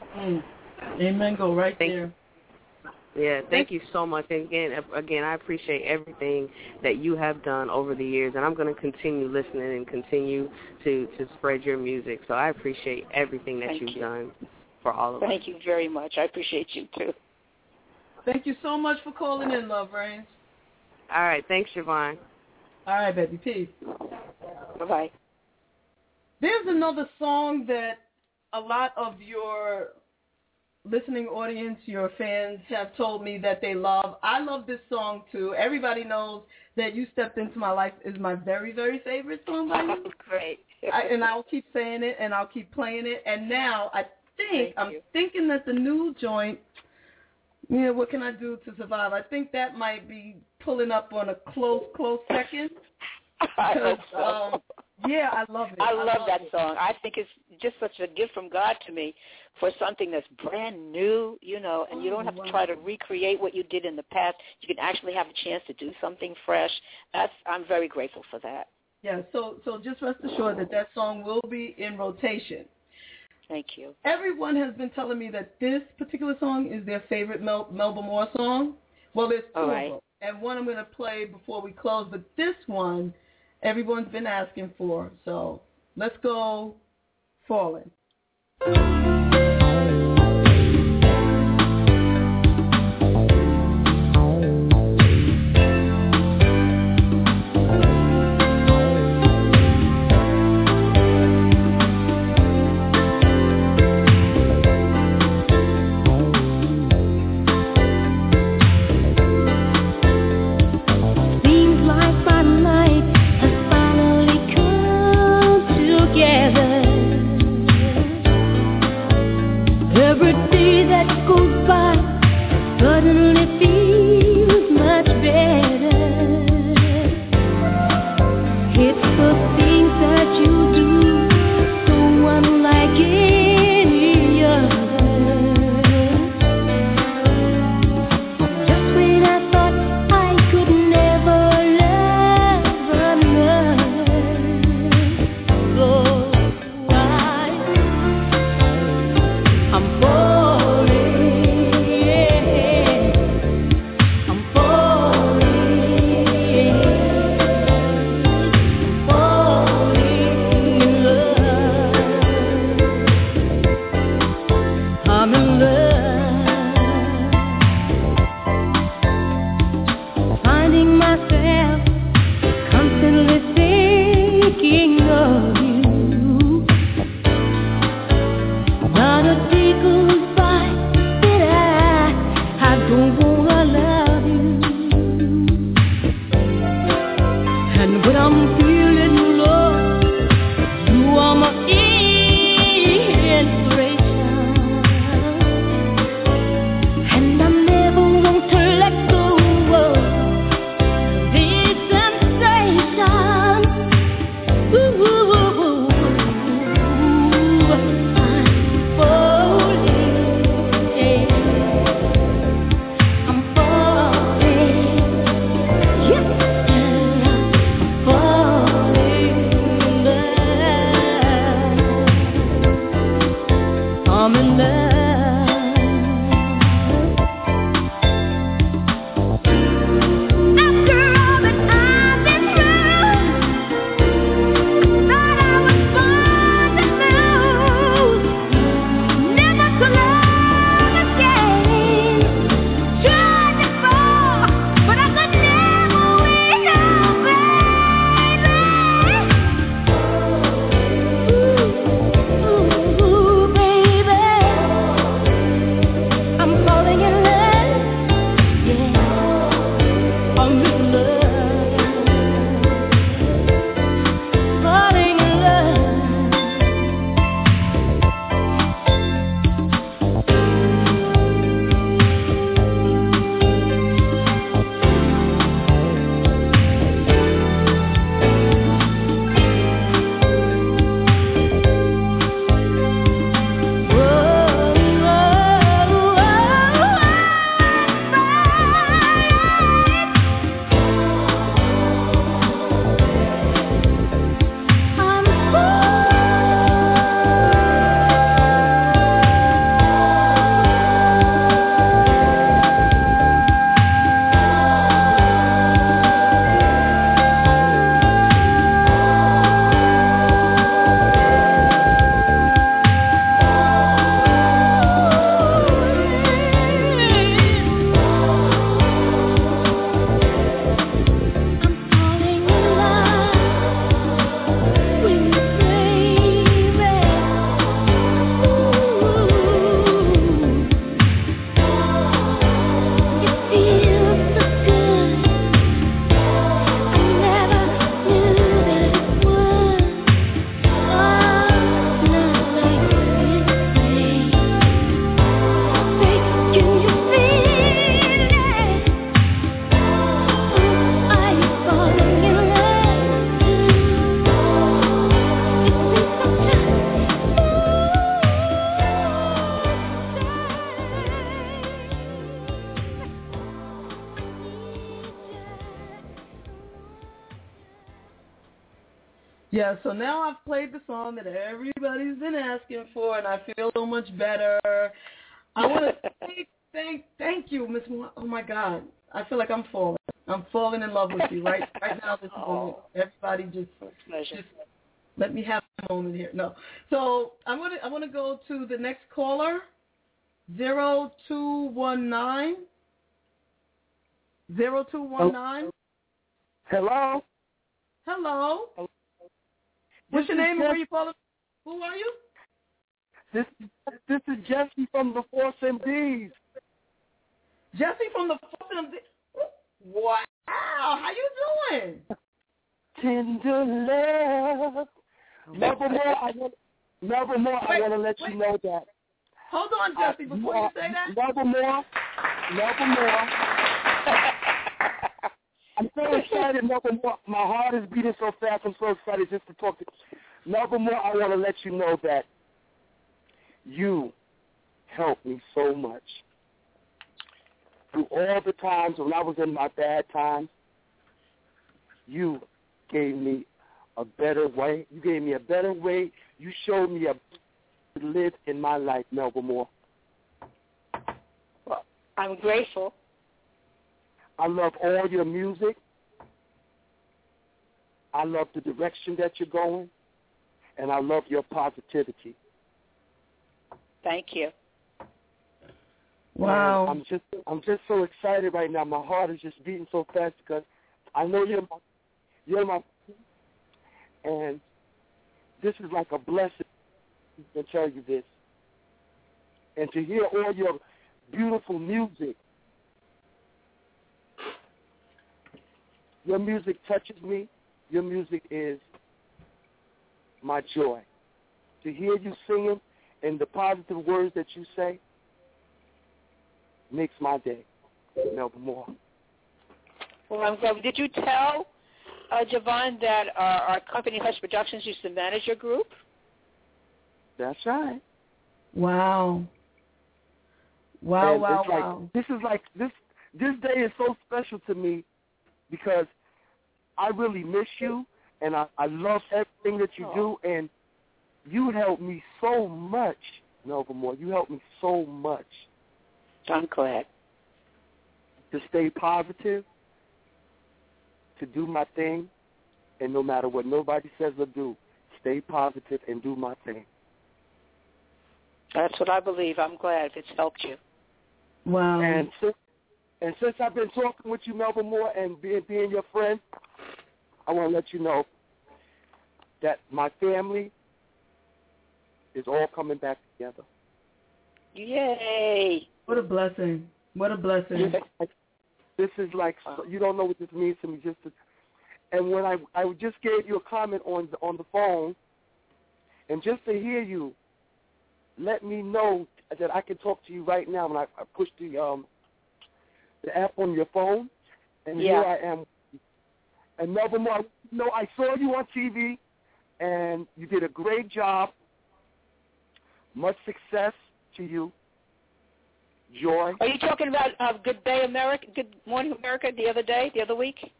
Amen. Go right there.
Yeah, thank you so much. And again, I appreciate everything that you have done over the years, and I'm going to continue listening and continue to spread your music. So I appreciate everything that you've done for all of us.
Thank you very much. I appreciate you, too.
Thank you so much for calling in, Love Reigns.
All right. Thanks, Siobhan.
All right, baby. Peace.
Bye-bye.
There's another song that a lot of your listening audience, your fans, have told me that they love. I love this song, too. Everybody knows that You Stepped Into My Life is my very, very favorite song by you.
Great.
And I'll keep saying it, and I'll keep playing it. And now I'm thinking that the new joint, What Can I Do to Survive, I think that might be pulling up on a close second.
I hope so.
Yeah, I love it.
I love that song. I think it's just such a gift from God to me for something that's brand new, you know, and you don't have to try to recreate what you did in the past. You can actually have a chance to do something fresh. I'm very grateful for that.
Yeah, so just rest assured that song will be in rotation.
Thank you.
Everyone has been telling me that this particular song is their favorite Melba Moore song. Well, there's two of them, and one I'm going to play before we close, but this one everyone's been asking for. So let's go, Falling.
Together
Yeah, so now I've played the song that everybody's been asking for, and I feel so much better. I want to thank you, Miss Moore. Oh, my God. I feel like I'm falling. I'm falling in love with you right now, this moment. Everybody just let me have a moment here. No. So I want to go to the next caller, 0219. 0219.
Hello.
Hello. What's your name and where you calling? Who are you?
This is Jesse from the Force MDs.
Jesse from the Force MDs. Wow. How you doing?
Tender love. Nevermore, I want to let you know that.
Hold on, Jesse, before you say that.
Nevermore. I'm so excited, Nevermore. My heart is beating so fast. I'm so excited just to talk to you. Nevermore, I want to let you know that you helped me so much. Through all the times when I was in my bad times, you gave me a better way. You gave me a better way. You showed me a to live in my life, Melba Moore.
Well, I'm grateful.
I love all your music. I love the direction that you're going, and I love your positivity.
Thank you.
Wow.
And I'm just so excited right now. My heart is just beating so fast because I know you're my, and this is like a blessing to tell you this. And to hear all your beautiful music. Your music touches me. Your music is my joy. To hear you singing and the positive words that you say makes my day. Melba Moore.
Well, I'm glad. Did you tell Javon that our company, Hush Productions, used to manage your group?
That's right.
Wow. Wow.
This is like this day is so special to me because I really miss you and I love everything that you do, and you helped me so much, Melba Moore. You helped me so much.
I'm glad.
To stay positive, to do my thing, and no matter what nobody says or do, stay positive and do my thing.
That's what I believe. I'm glad it's helped you.
Wow.
And since I've been talking with you, Melba Moore, and being your friend, I want to let you know that my family is all coming back together.
Yay.
What a blessing. What a blessing.
This is like, you don't know what this means to me. And when I just gave you a comment on the phone, and just to hear you, let me know that I can talk to you right now. When I pushed the app on your phone, and here I am. And Melba Moore, I saw you on TV, and you did a great job. Much success to you. Joy.
Are you talking about Good Day America, Good Morning America the other week?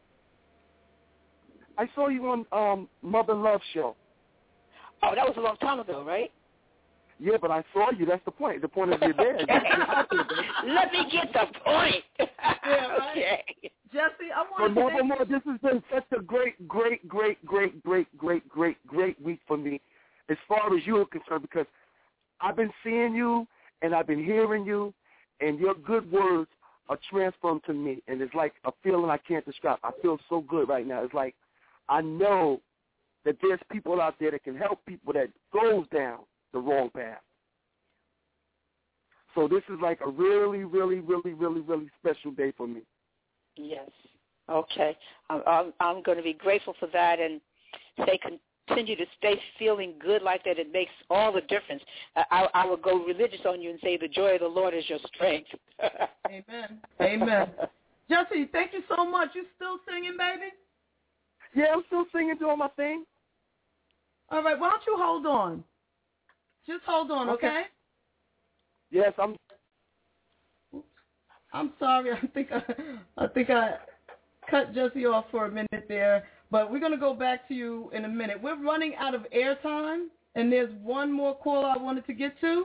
I saw you on Mother Love Show.
Oh, that was a long time ago, right?
Yeah, but I saw you. That's the point. The point is you're there.
Let me get the point. Okay.
Jesse, I want to
say... More, this has been such a great week for me as far as you are concerned, because I've been seeing you and I've been hearing you, and your good words are transformed to me, and it's like a feeling I can't describe. I feel so good right now. It's like I know that there's people out there that can help people that goes down the wrong path. So this is like a really special day for me.
Yes. Okay. I'm going to be grateful for that and continue to stay feeling good like that. It makes all the difference. I will go religious on you and say the joy of the Lord is your strength.
Amen. Jesse, thank you so much. You still singing, baby?
Yeah, I'm still singing, doing my thing.
All right. Why don't you hold on? Just hold on, okay?
Yes,
I'm sorry. I think I cut Jesse off for a minute there. But we're going to go back to you in a minute. We're running out of airtime, and there's one more call I wanted to get to.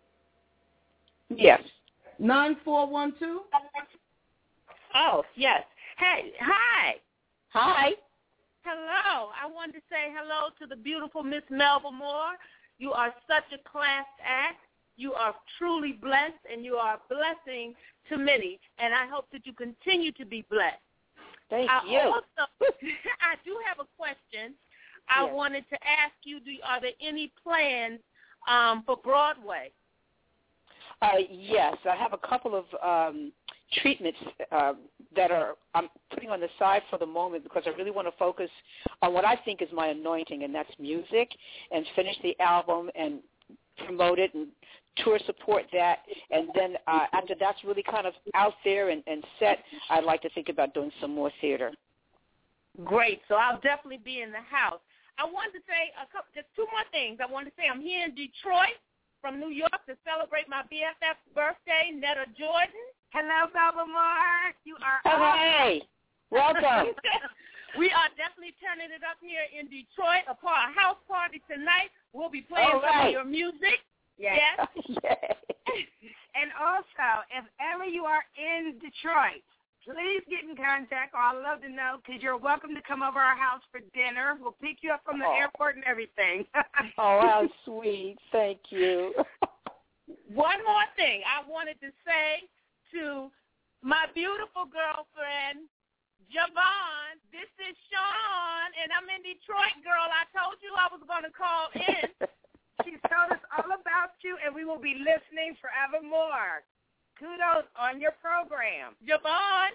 Yes.
9412.
Oh, yes. Hey, hi.
Hi.
Hello. I wanted to say hello to the beautiful Miss Melba Moore. You are such a class act. You are truly blessed, and you are a blessing to many. And I hope that you continue to be blessed.
Thank you.
Also, I do have a question. I wanted to ask you, are there any plans for Broadway?
Yes, I have a couple of treatments that I'm putting on the side for the moment because I really want to focus on what I think is my anointing, and that's music, and finish the album and promote it and tour support that. And then after that's really kind of out there and set, I'd like to think about doing some more theater.
Great. So I'll definitely be in the house. I wanted to say just two more things. I wanted to say I'm here in Detroit from New York to celebrate my BFF's birthday, Netta Jordan.
Hello, Melba Moore. You are
Hey, welcome.
We are definitely turning it up here in Detroit. A house party tonight. We'll be playing some of your music.
Yes.
Yes.
And also, if ever you are in Detroit, please get in contact, or I'd love to know, because you're welcome to come over our house for dinner. We'll pick you up from the airport and everything.
Oh, how sweet. Thank you.
One more thing I wanted to say to my beautiful girlfriend, Javon, this is Sean, and I'm in Detroit, girl. I told you I was going to call in.
She's told us all about you, and we will be listening forevermore. Kudos on your program.
Javon.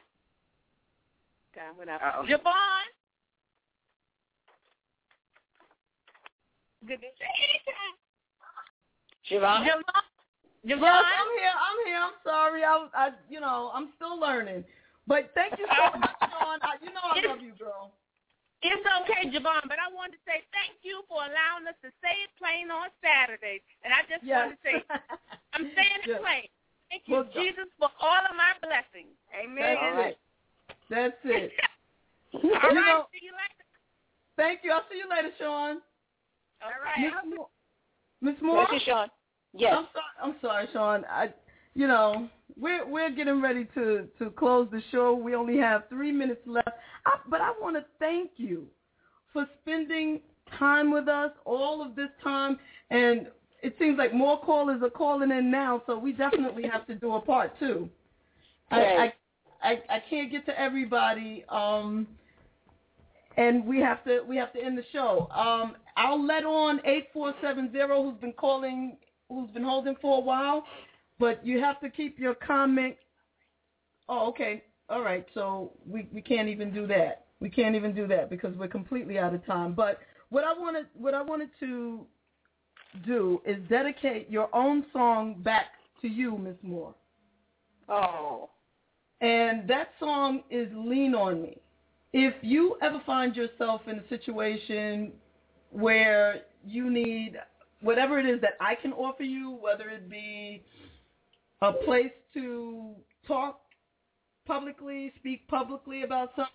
Javon. Good to say anytime.
Javon.
Yes, I'm here. I'm sorry. I'm still learning. But thank you so much, Sean. I love you, girl.
It's okay, Javon, but I wanted to say thank you for allowing us to say it plain on Saturdays. And I just wanted to say, I'm saying it plain. Thank you, Jesus, for all of my blessings. Amen.
That's it.
All right. See you later.
Thank you. I'll see you later, Sean.
All right.
Miss Moore?
Thank you, Sean. Yes.
I'm sorry, Sean. We're getting ready to close the show. We only have 3 minutes left. But I want to thank you for spending time with us, all of this time. And it seems like more callers are calling in now, so we definitely have to do a part two. I can't get to everybody, and we have to end the show. I'll let on 8470 who's been calling, who's been holding for a while, but you have to keep your comment. Oh, okay. All right. So we can't even do that. We can't even do that because we're completely out of time. But what I wanted to do is dedicate your own song back to you, Miss Moore.
Oh.
And that song is Lean on Me. If you ever find yourself in a situation where you need whatever it is that I can offer you, whether it be a place to talk publicly, speak publicly about something.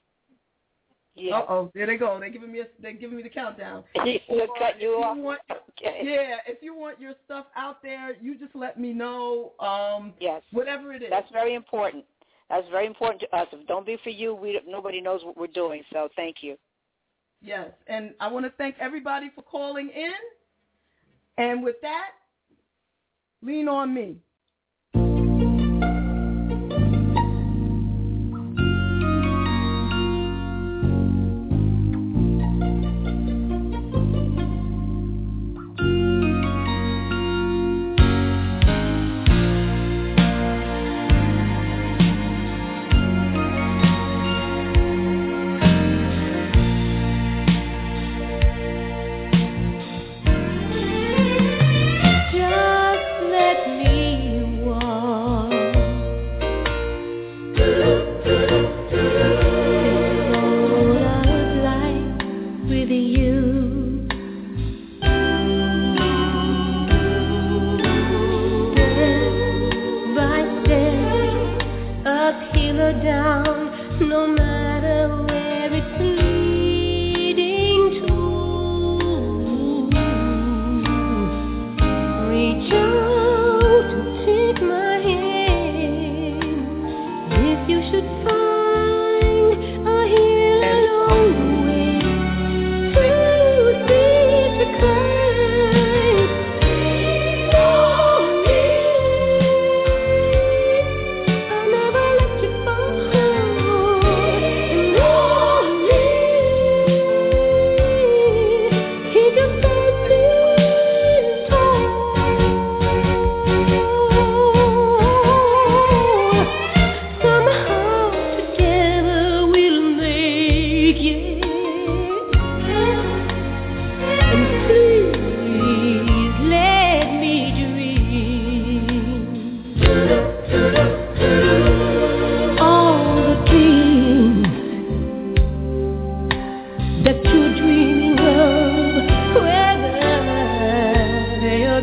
Yeah.
Uh-oh, there they go. They're giving me the countdown.
They'll cut you off.
Yeah, if you want your stuff out there, you just let me know.
Yes.
Whatever it is.
That's very important. That's very important to us. If it don't be for you, nobody knows what we're doing. So thank you.
Yes, and I want to thank everybody for calling in. And with that, Lean on Me.
Down, no matter where it leads.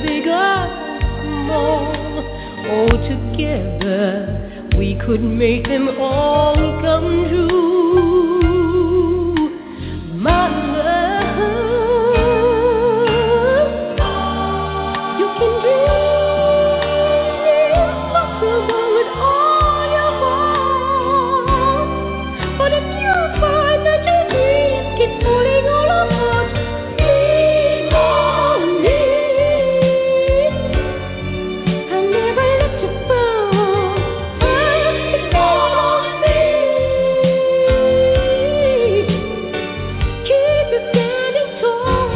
big or small, oh, together we could make them all come true. My love, you can dream impossible with all your heart, but if you find that your dreams keep falling all apart, lean on me. I'll never let you fall. Lean on me. Keep you standing tall.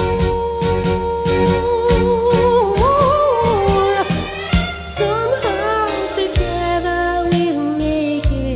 Somehow together we'll make it.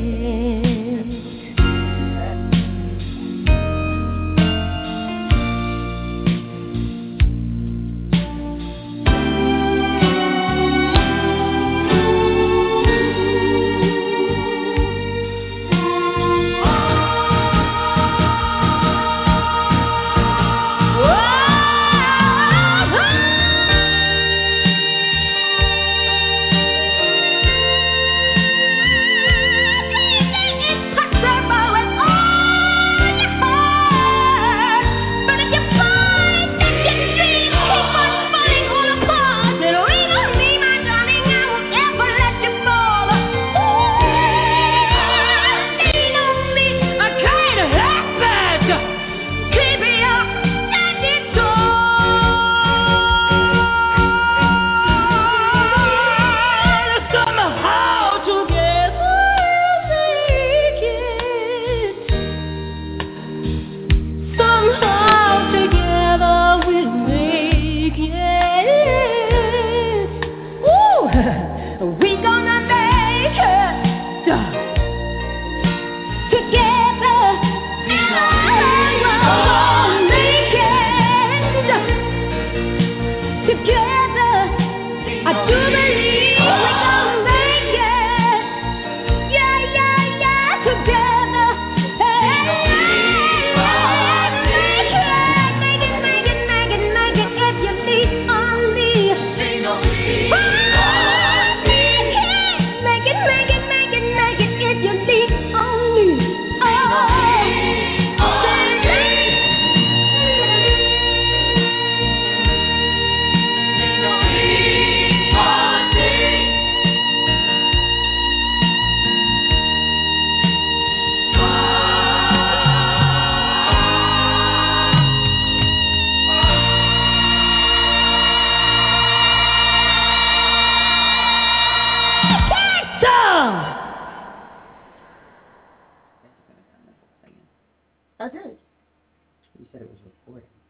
We gonna make it together. We gonna make it together. I do believe we gonna make it. Yeah, yeah, yeah, together. Hey, make it, make it, make it, make it, if you lean on me. Make it, make it, make it, make it, if you lean on me.
I did.
You said it was recording.